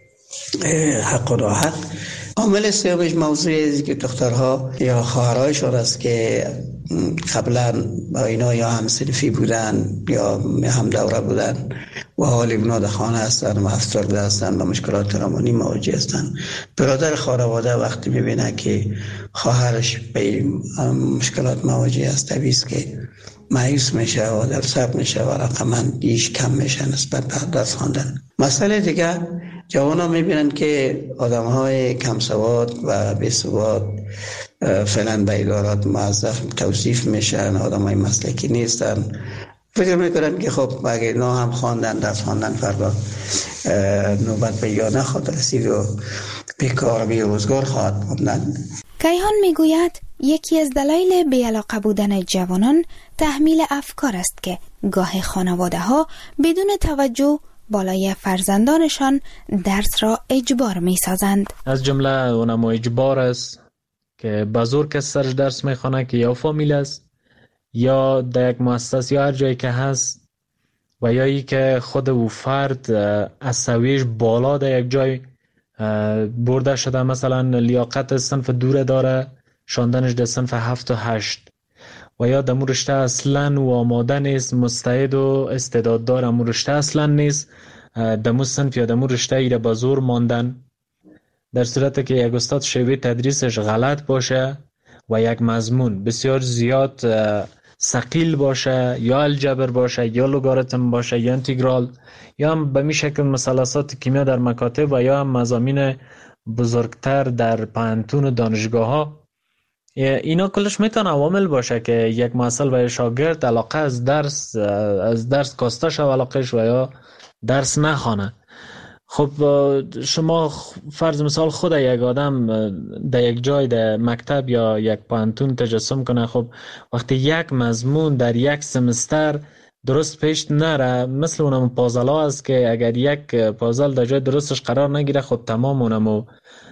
حق و ناحق. عامل سومش موضوعی که دخترها یا خواهرایشان است که قبلا با اینا یا هم صنفی بودن یا هم دوره بودن و حالی اونا در خانه هستن و افسرده هستن و مشکلات روانی مواجه هستن. برادر خانواده وقتی میبینه که خواهرش به مشکلات مواجه است، طبیعی است که مایوس میشه و دلسرد میشه و رقمندیش کم میشه نسبت به درس خواندن. مسئله دیگر، جوانا میبینن که آدم های کم سواد و بی سواد فعلا به ادارات موظف توصیف میشن، آدم های مسلکی نیستن. فکر میکنن که خب اگه اینا هم خواندن، درس خواندن، فردا نوبت به یا نخواهد رسید و بیکار بی روزگار خواهد موندن. کیهان میگوید یکی از دلایل بی‌علاقه بودن جوانان تحمیل افکار است که گاه خانواده ها بدون توجه بالای فرزندانشان درس را اجبار می سازند. از جمله اونم اجبار است که بزرگ کس سرش درس می خوانه که یا فامیل است یا در یک مؤسسه یا هر جایی که هست و یا ای که خود او فرد از سویش بالا در یک جای برده شده، مثلا لیاقت صنف دوره داره، شاندنش در صنف هفت و هشت، و یا دمو رشته اصلا و آماده نیست، مستعد و استعداد داره، دمو رشته اصلا نیست، دمو صنف یا دمو رشته ایره با زور ماندن، در صورت که یک استاد شیوه تدریسش غلط باشه و یک مضمون بسیار زیاد ثقیل باشه، یا الجبر باشه یا لوگاریتم باشه یا انتگرال یا هم به می شکل مثلثات کیمیا در مکاتب و یا هم مضامین بزرگتر در پانتون و دانشگاه ها، اینا کلش میتونه عوامل باشه که یک مسئله و شاگرد علاقه از درس از درس کاسته شو علاقهش و یا درس نخوانه. خب شما فرض مثال خود یک آدم در یک جای در مکتب یا یک پانتون تجسم کنه، خب وقتی یک مضمون در یک سمستر درست پیش نره، مثل اونم پازل ها است که اگر یک پازل در جای درستش قرار نگیره، خب تمام اونم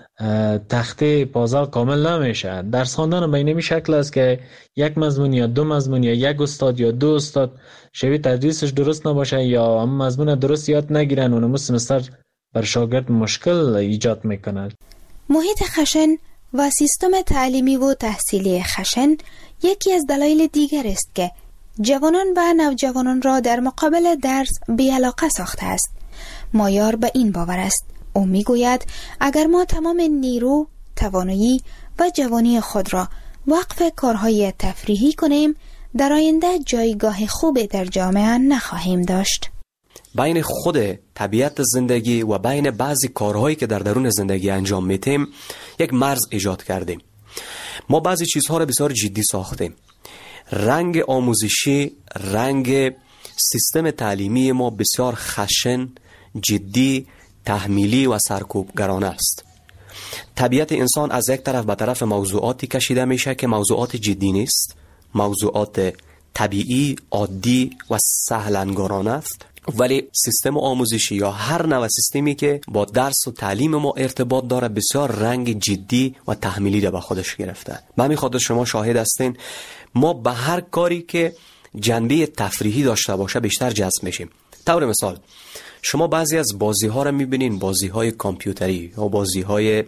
تخته پازل کامل نمیشه. درس خواندن به این شکل است که یک مضمون یا دو مضمون یا یک استاد یا دو استاد شیوه تدریسش درست نباشه یا هم مضمون درست یاد نگیرن، اونم سمستر بر شاگرد مشکل ایجاد میکند. محیط خشن و سیستم تعلیمی و تحصیلی خشن یکی از دلایل دیگر است که جوانان و نوجوانان را در مقابل درس بی‌علاقه ساخته است. مایار به این باور است. او میگوید اگر ما تمام نیرو، توانایی و جوانی خود را وقف کارهای تفریحی کنیم، در آینده جایگاه خوبی در جامعه نخواهیم داشت. بین خود طبیعت زندگی و بین بعضی کارهایی که در درون زندگی انجام میتیم یک مرز ایجاد کردیم. ما بعضی چیزها را بسیار جدی ساختیم. رنگ آموزشی، رنگ سیستم تعلیمی ما بسیار خشن، جدی، تحمیلی و سرکوبگرانه است. طبیعت انسان از یک طرف به طرف موضوعاتی کشیده میشه که موضوعات جدی نیست، موضوعات طبیعی، عادی و سهلنگارانه است، ولی سیستم آموزشی یا هر نوع سیستمی که با درس و تعلیم ما ارتباط داره بسیار رنگ جدی و تحمیلی را به خودش گرفته. به همین خاطر شما شاهد هستین ما به هر کاری که جنبه تفریحی داشته باشه بیشتر جذب میشیم. طور مثال شما بعضی از بازی ها رو میبینین، بازی های کامپیوتری یا بازی های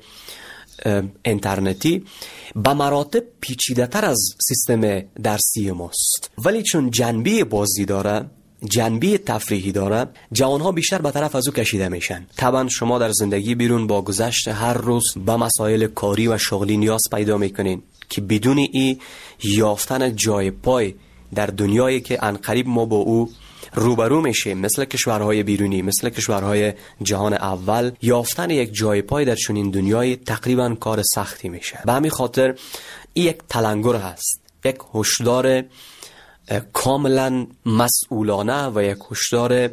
اینترنتی به مراتب پیچیده تر از سیستم درسی ماست، ولی چون جنبه بازی داره، جنبه تفریحی داره، جوانها بیشتر به طرف از او کشیده میشن. طبعا شما در زندگی بیرون با گذشت هر روز به مسائل کاری و شغلی نیاز پیدا میکنین که بدون ای یافتن جای پای در دنیایی که عنقریب ما با او روبرو میشه، مثل کشورهای بیرونی، مثل کشورهای جهان اول، یافتن یک جای پای در چنین دنیای تقریبا کار سختی میشه. به همین خاطر این یک تلنگر هست، یک هشدار کاملا مسئولانه و یک هشدار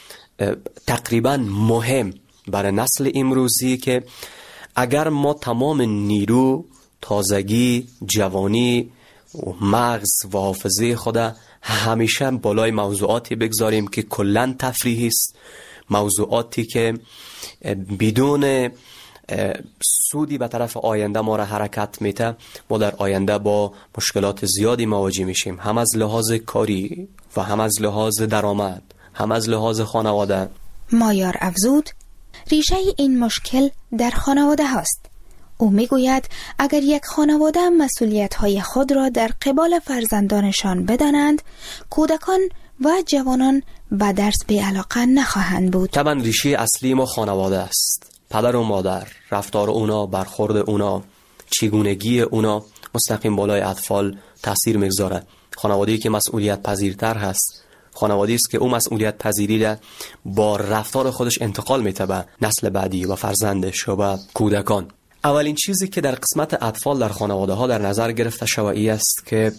تقریبا مهم برای نسل امروزی که اگر ما تمام نیرو، تازگی، جوانی و مغز و حافظه خود همیشه بالای موضوعاتی بگذاریم که کلن تفریحی است، موضوعاتی که بدون سودی به طرف آینده ما را حرکت میده، ما در آینده با مشکلات زیادی مواجه میشیم، هم از لحاظ کاری و هم از لحاظ درآمد، هم از لحاظ خانواده. مایار افزود ریشه این مشکل در خانواده هاست. او میگوید اگر یک خانواده مسئولیت‌های خود را در قبال فرزندانشان بدانند، کودکان و جوانان به درس بی‌علاقه نخواهند بود. طبعا ریشه اصلی ما خانواده است. پدر و مادر، رفتار اونا، برخورد اونا، چگونگی اونا مستقیم بالای اطفال تاثیر میگذاره. خانواده‌ای که مسئولیت پذیرتر هست، خانواده‌ای است که او مسئولیت پذیری را با رفتار خودش انتقال میده به نسل بعدی و فرزندش و به کودکان. اولین چیزی که در قسمت اطفال در خانواده ها در نظر گرفته شوی است که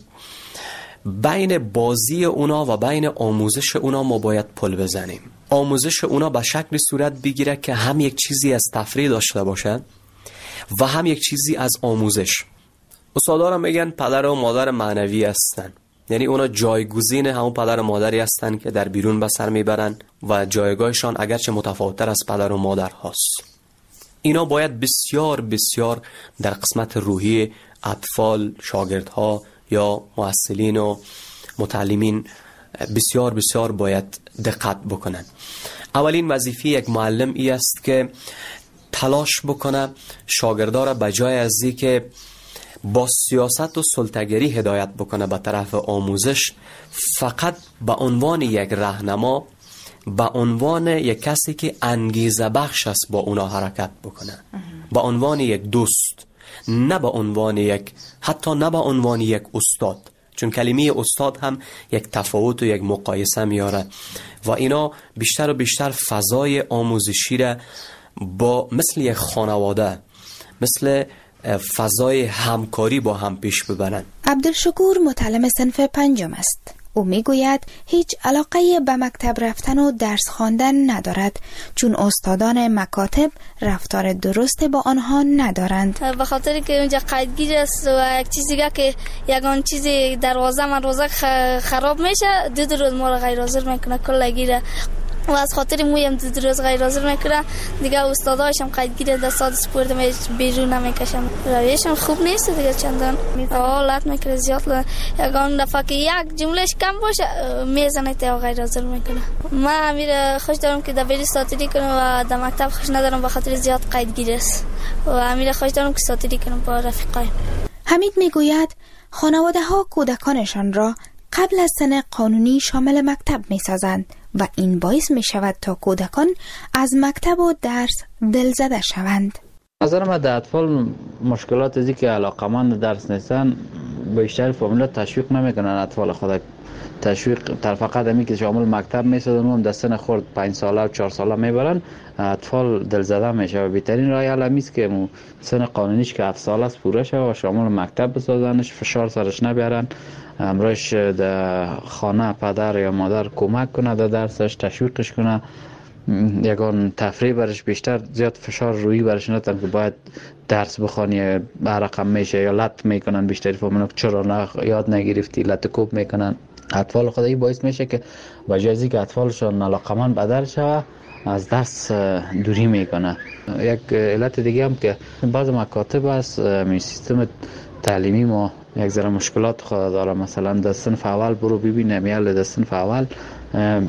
بین بازی اونا و بین آموزش اونا ما باید پل بزنیم. آموزش اونا به شکل صورت بگیره که هم یک چیزی از تفریح داشته باشه و هم یک چیزی از آموزش. استادارم میگن پدر و مادر معنوی هستن، یعنی اونا جایگزین همون پدر و مادری هستن که در بیرون به سر میبرن و جایگاهشان اگرچه متفاوت‌تر از پدر و مادر هست. اینا باید بسیار بسیار در قسمت روحی اطفال، شاگردها یا محصلین و متعلمین بسیار بسیار باید دقت بکنن. اولین وظیفه یک معلم ای است که تلاش بکنه شاگردا را به جای از این که با سیاست و سلطه‌گری هدایت بکنه به طرف آموزش، فقط به عنوان یک راهنما، به عنوان یک کسی که انگیزه بخش است با اونا حرکت بکنه، به عنوان یک دوست، نه به عنوان یک، حتی نه به عنوان یک استاد، چون کلمه استاد هم یک تفاوت و یک مقایسه میاره و اینا بیشتر و بیشتر فضای آموزشی را با مثل یک خانواده، مثل فضای همکاری با هم پیش ببرن. عبدالشکور متعلم صنف پنجم است. او میگوید هیچ علاقه به مکتب رفتن و درس خواندن ندارد، چون استادان مکاتب رفتار درست با آنها ندارند. به خاطر که اونجا قیدگیر است و یک چیزی که یگان چیزی دروازه من روزه خراب میشه، دو روز ما را غیر حاضر میکنه کلا گیره و از خاطر مویم دو روز غیر حاضر میکنه دیگه. استاداشم قیدگیر دستات سپورت می بیرون نمیکشم، رویشم خوب نیست دیگه، چندان حالت میکنه زیاد. یگان دفعه که یک جملهش کم باشه میزنه تا غیر حاضر میکنه. من امیر خوش دارم که دبیری ساتری کنم و در مکتب خوش ندارم به خاطر زیاد قیدگیر است و امیر خوش دارم که ساتری کنم با رفیقایم. حمید میگوید خانواده ها کودکانشان را قبل از سن قانونی شامل مکتب میسازند و این باعث می شود تا کودکان از مکتب و درس دلزده شوند. نظر من در اطفال مشکلات ازی که علاقمند درس نیستن بیشتر فامیلا تشویق نمیکنن اطفال خود. تشویق در فقط همی که شامل مکتب میسازن و در سن خورد پنج ساله و چهار ساله میبرن، اطفال دلزده میشه و بهترین راه حل همیست که سن قانونیش که هفت ساله است پوره شود و شامل مکتب بسازنش، فشار سرش نبیارن، امروش در خانه پدر یا مادر کمک کنه در درسش، تشویقش کنه، یگان تفریح برش بیشتر، زیاد فشار روی برش ندن که باید درس بخوانی برقم میشه یا لط میکنن. بیشتری فهمونو چرا نه یاد نگرفتی، لط کوب میکنن. اطفال خودی باعث میشه که وجازی که اطفالشون علاقمند به درس شوه از درس دوری میکنه. یک علت دیگه هم که بعض مکاتب است می سیستم تعلیمی ما یک ذره مشکلات خود داره. مثلا در صنف اول برو ببینم یا در صنف اول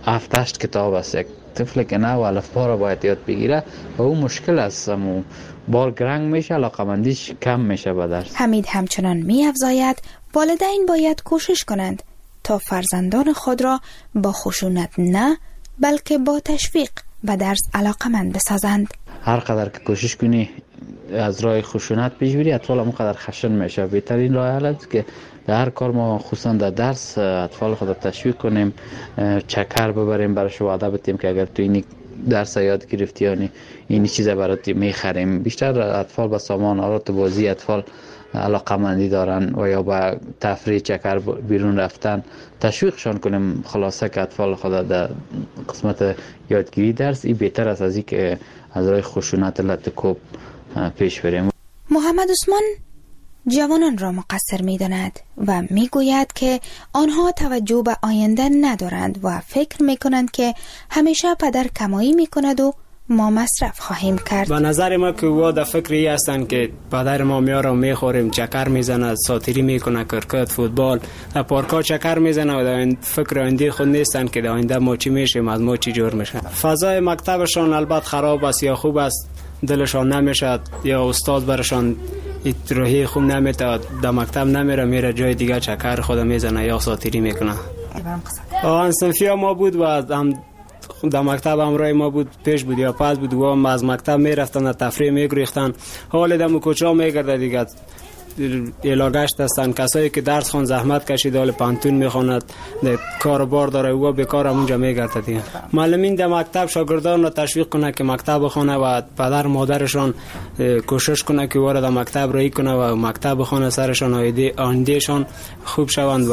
هفت هشت کتاب است. یک طفل که نه و الفبا را باید یاد بگیره و اون مشکل است، و بال گرنگ میشه، علاقمندیش کم میشه به درس. حمید همچنان می‌افزاید والدین باید کوشش کنند تا فرزندان خود را با خشونت نه بلکه با تشویق به درس علاقمند بسازند. هر قدر که کوشش کنی از راه خشونت پیش بری، اطفال هم قدر خشن میشه. بهترین راه حل است که در هر کار ما خصوصا در درس اطفال خود تشویق کنیم، چکر ببریم، برایش وعده بدیم که اگر تو این درس یاد گرفتی یعنی این چیزا برات میخریم. بیشتر اطفال به سامان آلات بازی اطفال علاقمندی دارن و یا با تفریح چکر بیرون رفتن تشویقشان کنیم. خلاصه که اطفال خود در قسمت یادگیری درس این بهتر است از این که از راه خشونت لطکوب پیش بریم. محمد عثمان جوانان را مقصر می داند و می گوید که آنها توجه به آینده ندارند و فکر می کنند که همیشه پدر کمایی می کند و ما مصرف خواهیم کرد. به نظر ما که وا در فکری هستند که پدر ما میاره و میخوریم، چکر میزنه، ساتیری میکنه، کرکت، فوتبال، در پارکا چکر میزنه و در فکر آینده خود نیستن که در آینده ما چی میشیم، از ما چی جور میشه. فضای مکتبشان البته خراب است یا خوب است، دلشان نمیشه یا استاد برشان روحی خوب نمیده، در مکتب نمیره، میره جای دیگه چکر خود میزنه یا ساتیری میکنه. آن صنفی ما بود و هم در مکتب همراه ما بود، پیش بود یا پس بود و هم از مکتب میرفتن در تفریح میگریختن. حال دم کوچا میگرده دیگه ایلاگشت هستن. کسایی که درس خون زحمت کشید حال پانتون میخواند، کار بار داره و بیکار همونجا میگرده دیگه. معلمین در مکتب شاگردان را تشویق کنه که مکتب بخونه و پدر مادرشان کوشش کنه که وارد مکتب رایی کنه و مکتب بخونه، سرشان آیندهشان خوب شوند. و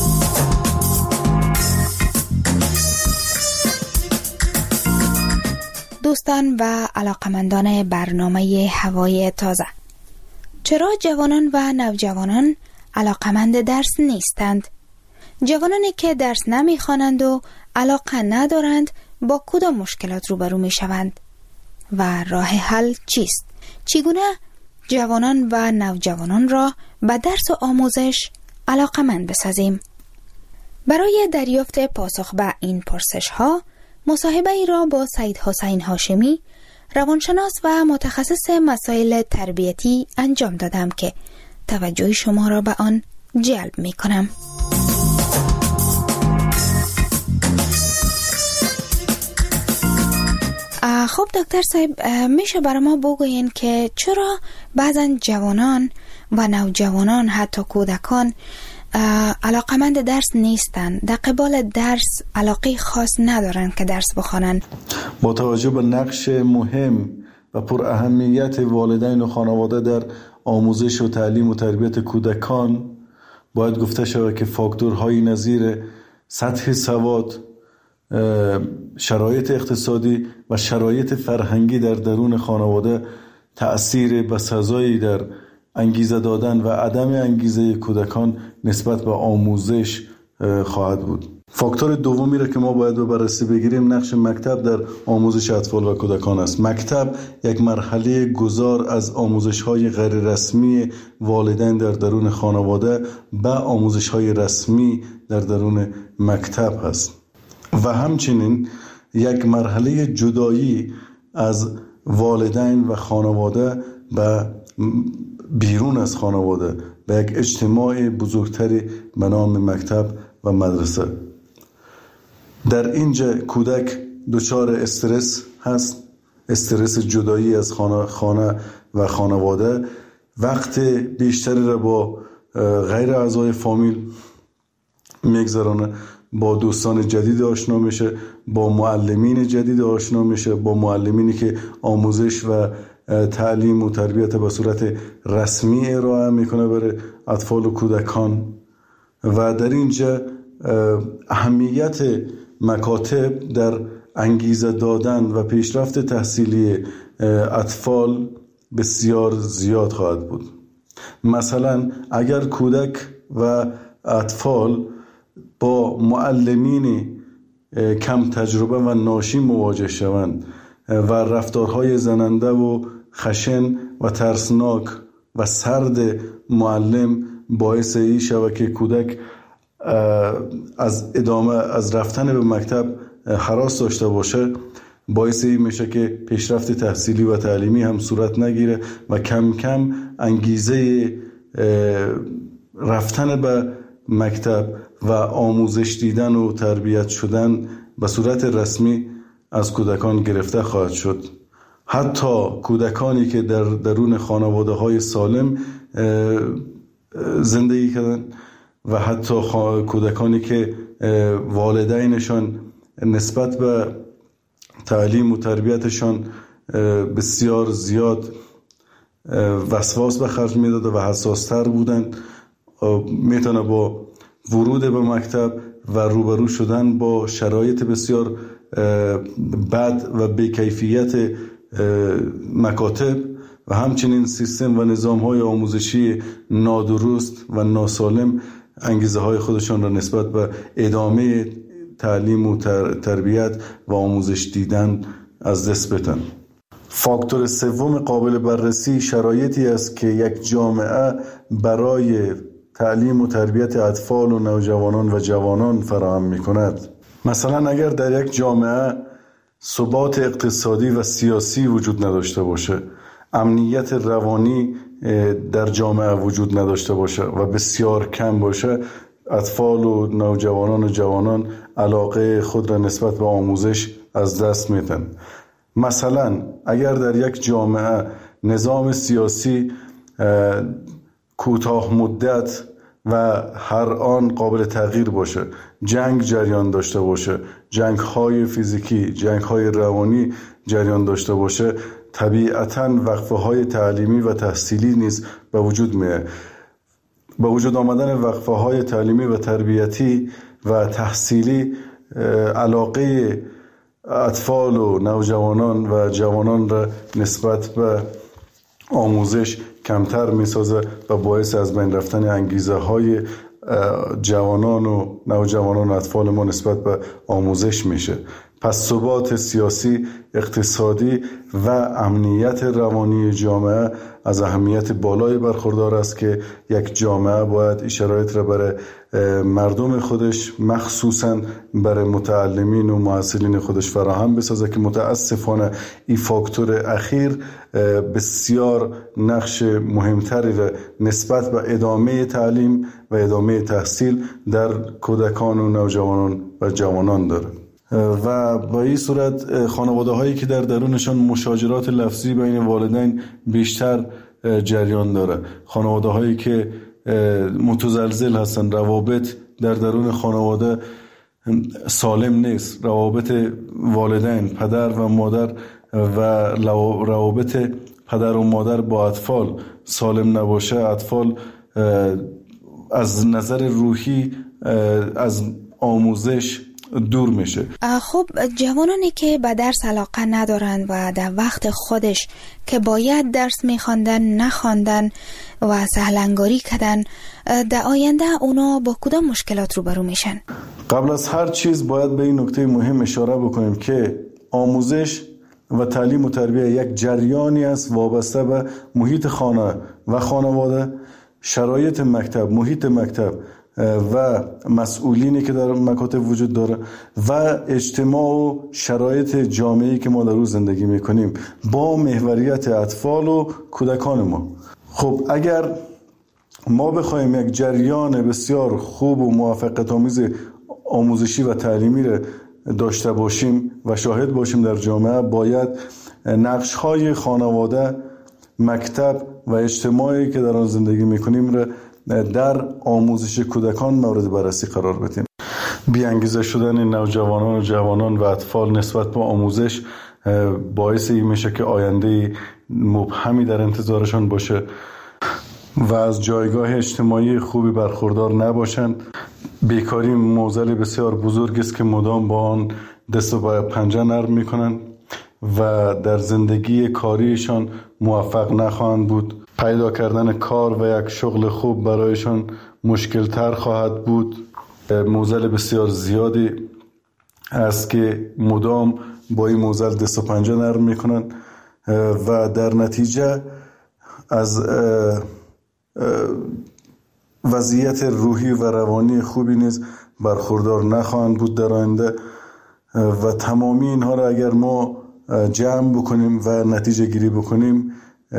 دوستان و علاقمندان برنامه هوای تازه، چرا جوانان و نوجوانان علاقمند درس نیستند؟ جوانانی که درس نمیخوانند و علاقه ندارند با کدام مشکلات روبرو می شوند و راه حل چیست؟ چگونه جوانان و نوجوانان را به درس و آموزش علاقمند بسازیم؟ برای دریافت پاسخ به این پرسش ها مصاحبه ای را با سید حسین هاشمی، روانشناس و متخصص مسائل تربیتی انجام دادم که توجه شما را به آن جلب می کنم. خب دکتر صاحب، میشه برای ما بگوین که چرا بعضا جوانان و نوجوانان حتی کودکان علاقمند درس نیستن، در قبال درس علاقه خاص ندارن که درس بخوانن؟ با توجه به نقش مهم و پر اهمیت والدین و خانواده در آموزش و تعلیم و تربیت کودکان، باید گفته شود که فاکتورهای نظیر سطح سواد، شرایط اقتصادی و شرایط فرهنگی در درون خانواده تأثیر بسزایی در انگیزه دادن و عدم انگیزه کودکان نسبت به آموزش خواهد بود. فاکتور دومی را که ما باید به بررسی بگیریم نقش مکتب در آموزش اطفال و کودکان است. مکتب یک مرحله گذار از آموزش‌های غیر رسمی والدین در درون خانواده به آموزش‌های رسمی در درون مکتب است و همچنین یک مرحله جدایی از والدین و خانواده به بیرون از خانواده به یک اجتماع بزرگتری به نام مکتب و مدرسه. در اینجا کودک دچار استرس هست، استرس جدایی از خانه, خانه و خانواده، وقت بیشتری را با غیر اعضای فامیل میگذرانه، با دوستان جدید آشنا میشه، با معلمین جدید آشنا میشه، با معلمینی که آموزش و تعلیم و تربیت به صورت رسمی ارائه میکنه برای اطفال و کودکان. و در اینجا اهمیت مکاتب در انگیزه دادن و پیشرفت تحصیلی اطفال بسیار زیاد خواهد بود. مثلا اگر کودک و اطفال با معلمین کم تجربه و ناشی مواجه شوند و رفتارهای زننده و خشن و ترسناک و سرد معلم باعث ای شود که کودک از ادامه از رفتن به مکتب هراس داشته باشه باعث این میشه که پیشرفت تحصیلی و تعلیمی هم صورت نگیره و کم کم انگیزه رفتن به مکتب و آموزش دیدن و تربیت شدن به صورت رسمی از کودکان گرفته خواهد شد. حتی کودکانی که در درون خانواده های سالم زندگی کردن و حتی کودکانی که والدینشان نسبت به تعلیم و تربیتشان بسیار زیاد وسواس به خرج میداده و حساستر بودند، میتونه با ورود به مکتب و روبرو شدن با شرایط بسیار بد و بی‌کیفیت مکاتب و همچنین سیستم و نظام‌های آموزشی نادرست و ناسالم انگیزه های خودشان را نسبت به ادامه تعلیم و تربیت و آموزش دیدن از دست بدن. فاکتور سوم قابل بررسی شرایطی است که یک جامعه برای تعلیم و تربیت اطفال و نوجوانان و جوانان فراهم می کند. مثلا اگر در یک جامعه ثبات اقتصادی و سیاسی وجود نداشته باشه، امنیت روانی در جامعه وجود نداشته باشه و بسیار کم باشه، اطفال و نوجوانان و جوانان علاقه خود را نسبت به آموزش از دست میدن. مثلا اگر در یک جامعه نظام سیاسی کوتاه مدت و هر آن قابل تغییر باشه، جنگ جریان داشته باشه، جنگ های فیزیکی، جنگ های روانی جریان داشته باشه، طبیعتاً وقفه های تعلیمی و تحصیلی نیز به وجود میاد. با وجود آمدن وقفه های تعلیمی و تربیتی و تحصیلی، علاقه اطفال و نوجوانان و جوانان را نسبت به آموزش کمتر میسازه و باعث از بین رفتن انگیزه های جوانان و نوجوانان و اطفال ما نسبت به آموزش میشه. پس ثبات سیاسی، اقتصادی و امنیت روانی جامعه از اهمیت بالای برخوردار است که یک جامعه باید این شرایط را برای مردم خودش، مخصوصاً برای متعلمین و محصلین خودش فراهم بسازه که متاسفانه این فاکتور اخیر بسیار نقش مهمتری را نسبت به ادامه تعلیم و ادامه تحصیل در کودکان و نوجوانان و جوانان داره. و با این صورت خانواده هایی که در درونشان مشاجرات لفظی بین والدین بیشتر جریان داره، خانواده هایی که متزلزل هستن، روابط در درون خانواده سالم نیست، روابط والدین، پدر و مادر و روابط پدر و مادر با اطفال سالم نباشه، اطفال از نظر روحی از آموزش دور میشه. خب جوانانی که به درس علاقه ندارن و در وقت خودش که باید درس میخواندن نخواندن و سهلنگاری کردن، در آینده اونا با کدام مشکلات روبرو میشن؟ قبل از هر چیز باید به این نکته مهم اشاره بکنیم که آموزش و تعلیم و تربیت یک جریانی است وابسته به محیط خانه و خانواده، شرایط مکتب، محیط مکتب و مسئولینی که در مکاتب وجود داره و اجتماع و شرایط جامعه‌ای که ما در روز زندگی میکنیم با محوریت اطفال و کودکان ما. خب اگر ما بخوایم یک جریان بسیار خوب و موفقیت آمیز آموزشی و تعلیمی را داشته باشیم و شاهد باشیم در جامعه، باید نقش‌های خانواده، مکتب و اجتماعی که در آن زندگی میکنیم را در آموزش کودکان مورد بررسی قرار بدیم. بی‌انگیزه شدن نوجوانان و جوانان و اطفال نسبت به آموزش باعث این میشه که آینده مبهمی در انتظارشان باشه و از جایگاه اجتماعی خوبی برخوردار نباشند. بیکاری معضل بسیار بزرگ است که مدام با آن دست و پنجه نرم میکنند و در زندگی کاریشان موفق نخواهند بود. پیدا کردن کار و یک شغل خوب برایشان مشکل تر خواهد بود. معضل بسیار زیادی است که مدام با این معضل دست و پنجه نرم میکنن و در نتیجه از وضعیت روحی و روانی خوبی نیز برخوردار نخواهند بود در آینده و تمامی اینها را اگر ما جمع بکنیم و نتیجه گیری بکنیم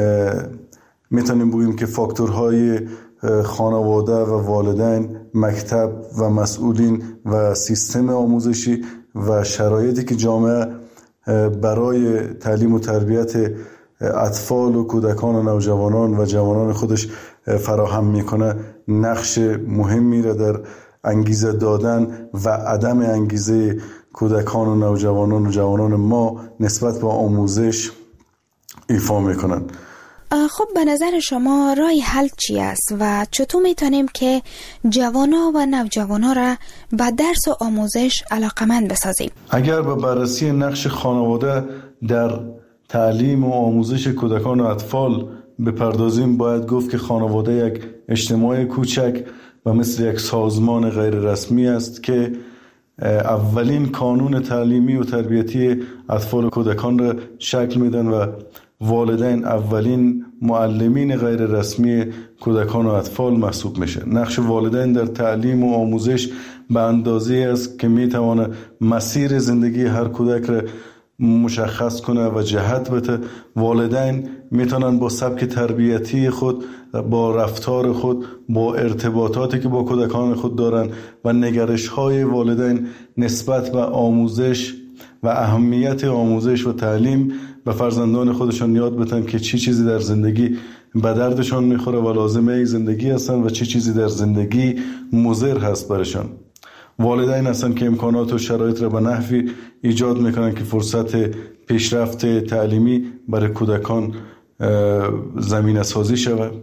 میتونیم بگیم که فاکتورهای خانواده و والدین، مکتب و مسئولین و سیستم آموزشی و شرایطی که جامعه برای تعلیم و تربیت اطفال و کودکان و نوجوانان و جوانان خودش فراهم میکنه نقش مهمی را در انگیزه دادن و عدم انگیزه کودکان و نوجوانان و جوانان ما نسبت به آموزش ایفا میکنن. خب به نظر شما راه حل چی است و چطور میتونیم که جوانا و نوجوانا را به درس و آموزش علاقمند بسازیم؟ اگر به بررسی نقش خانواده در تعلیم و آموزش کودکان و اطفال بپردازیم، باید گفت که خانواده یک اجتماع کوچک و مثل یک سازمان غیر رسمی است که اولین کانون تعلیمی و تربیتی اطفال و کودکان را شکل میدن و والدین اولین معلمین غیر رسمی کودکان و اطفال محسوب میشه. نقش والدین در تعلیم و آموزش به اندازه است که میتونه مسیر زندگی هر کودک را مشخص کنه و جهت بده. والدین میتونن با سبک تربیتی خود، با رفتار خود، با ارتباطاتی که با کودکان خود دارن و نگرش های والدین نسبت به آموزش و اهمیت آموزش و تعلیم به فرزندان خودشان یاد بدن که چی چیزی در زندگی به دردشان میخوره و لازمه زندگی هستن و چی چیزی در زندگی مضر هست برشان. والدین هستن که امکانات و شرایط را به نحوی ایجاد میکنن که فرصت پیشرفت تعلیمی برای کودکان زمینه سازی شود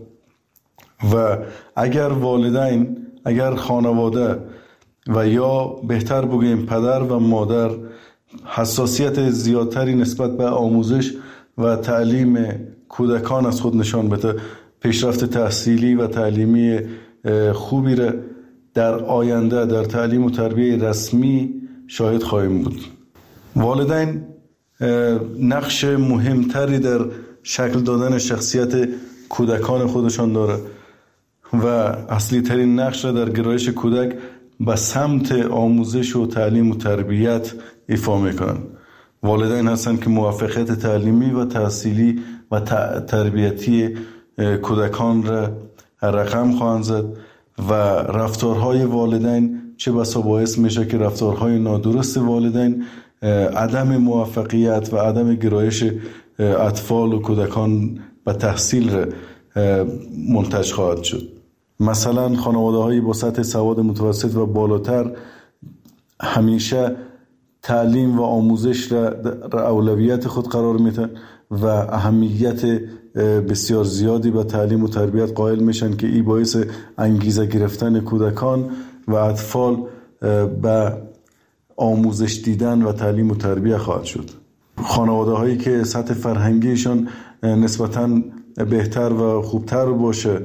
و اگر والدین، اگر خانواده و یا بهتر بگیم پدر و مادر حساسیت زیادتری نسبت به آموزش و تعلیم کودکان از خود نشان بده، پیشرفت تحصیلی و تعلیمی خوبی را در آینده در تعلیم و تربیه رسمی شاهد خواهیم بود. والدین نقش مهمتری در شکل دادن شخصیت کودکان خودشان داره و اصلی ترین نقش را در گرایش کودک به سمت آموزش و تعلیم و تربیت ایفا میکنن. والدین هستن که موفقیت تعلیمی و تحصیلی و تربیتی کودکان را رقم خواهند زد و رفتارهای والدین چه بسا باعث میشه که رفتارهای نادرست والدین عدم موفقیت و عدم گرایش اطفال و کودکان به تحصیل را منتج خواهد شد. مثلا خانواده هایی با سطح سواد متوسط و بالاتر همیشه تعلیم و آموزش را اولویت خود قرار میدن و اهمیت بسیار زیادی به تعلیم و تربیت قائل میشن که این باعث انگیزه گرفتن کودکان و اطفال به آموزش دیدن و تعلیم و تربیت خواهد شد. خانواده هایی که سطح فرهنگیشان نسبتاً بهتر و خوبتر باشه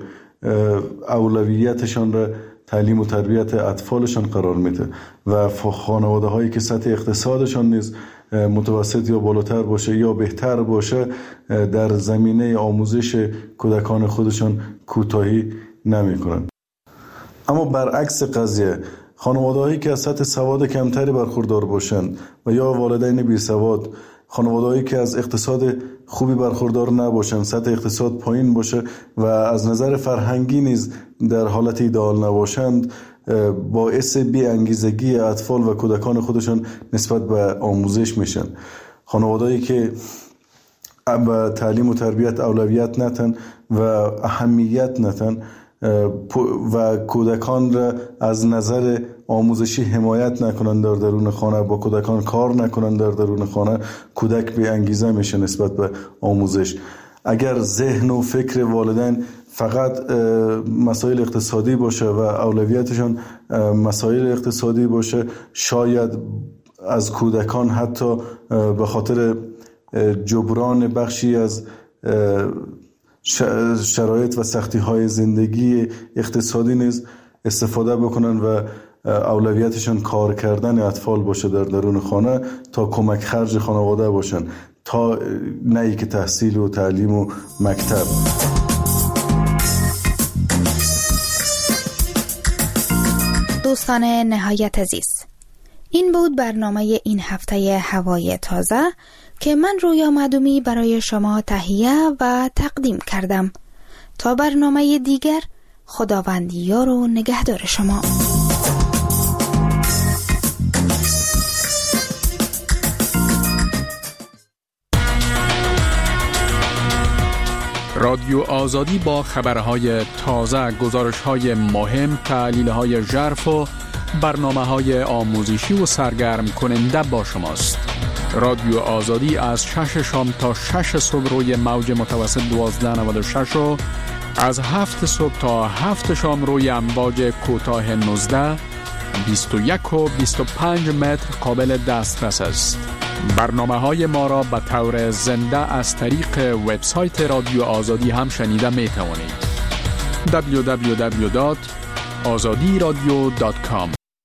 اولویتشان را تعلیم و تربیت اطفالشان قرار میده و خانواده هایی که سطح اقتصادشان نیز متوسط یا بالاتر باشه یا بهتر باشه در زمینه آموزش کودکان خودشان کوتاهی نمی کنند. اما برعکس قضیه خانواده هایی که از سطح سواد کمتری برخوردار باشند و یا والدین بی سواد، خانواده هایی که از اقتصاد خوبی برخوردار نباشند، سطح اقتصاد پایین باشه و از نظر فرهنگی نیز در حالت ایدئال نباشند، باعث بی انگیزگی اطفال و کودکان خودشان نسبت به آموزش میشن. خانواده‌ای که به تعلیم و تربیت اولویت نتن و اهمیت نتن و کودکان را از نظر آموزشی حمایت نکنن در درون خانه، با کودکان کار نکنن در درون خانه، کودک بی انگیزه میشه نسبت به آموزش. اگر ذهن و فکر والدین فقط مسائل اقتصادی باشه و اولویتشان مسائل اقتصادی باشه، شاید از کودکان حتی به خاطر جبران بخشی از شرایط و سختی های زندگی اقتصادی نیز استفاده بکنن و اولویتشان کار کردن اطفال باشه در درون خانه تا کمک خرج خانواده باشن، تا نه ای که تحصیل و تعلیم و مکتب. دوستان نهایت عزیز، این بود برنامه این هفته هوای تازه که من رویا معدومی برای شما تهیه و تقدیم کردم. تا برنامه دیگر، خداوند یار و نگهدار شما. رادیو آزادی با خبرهای تازه، گزارش‌های مهم، تحلیل‌های ژرف و برنامه‌های آموزشی و سرگرم کننده با شماست. رادیو آزادی از شش شام تا شش صبح روی موج متوسط دوازده نود و شش و از هفت صبح تا هفت شام روی امواج کوتاه نوزده، بیست و یک و بیست و پنج متر قابل دسترس است. برنامه های ما را به طور زنده از طریق وبسایت رادیو آزادی هم شنیده می توانید. دبلیو دبلیو دبلیو دات آزادی رادیو دات کام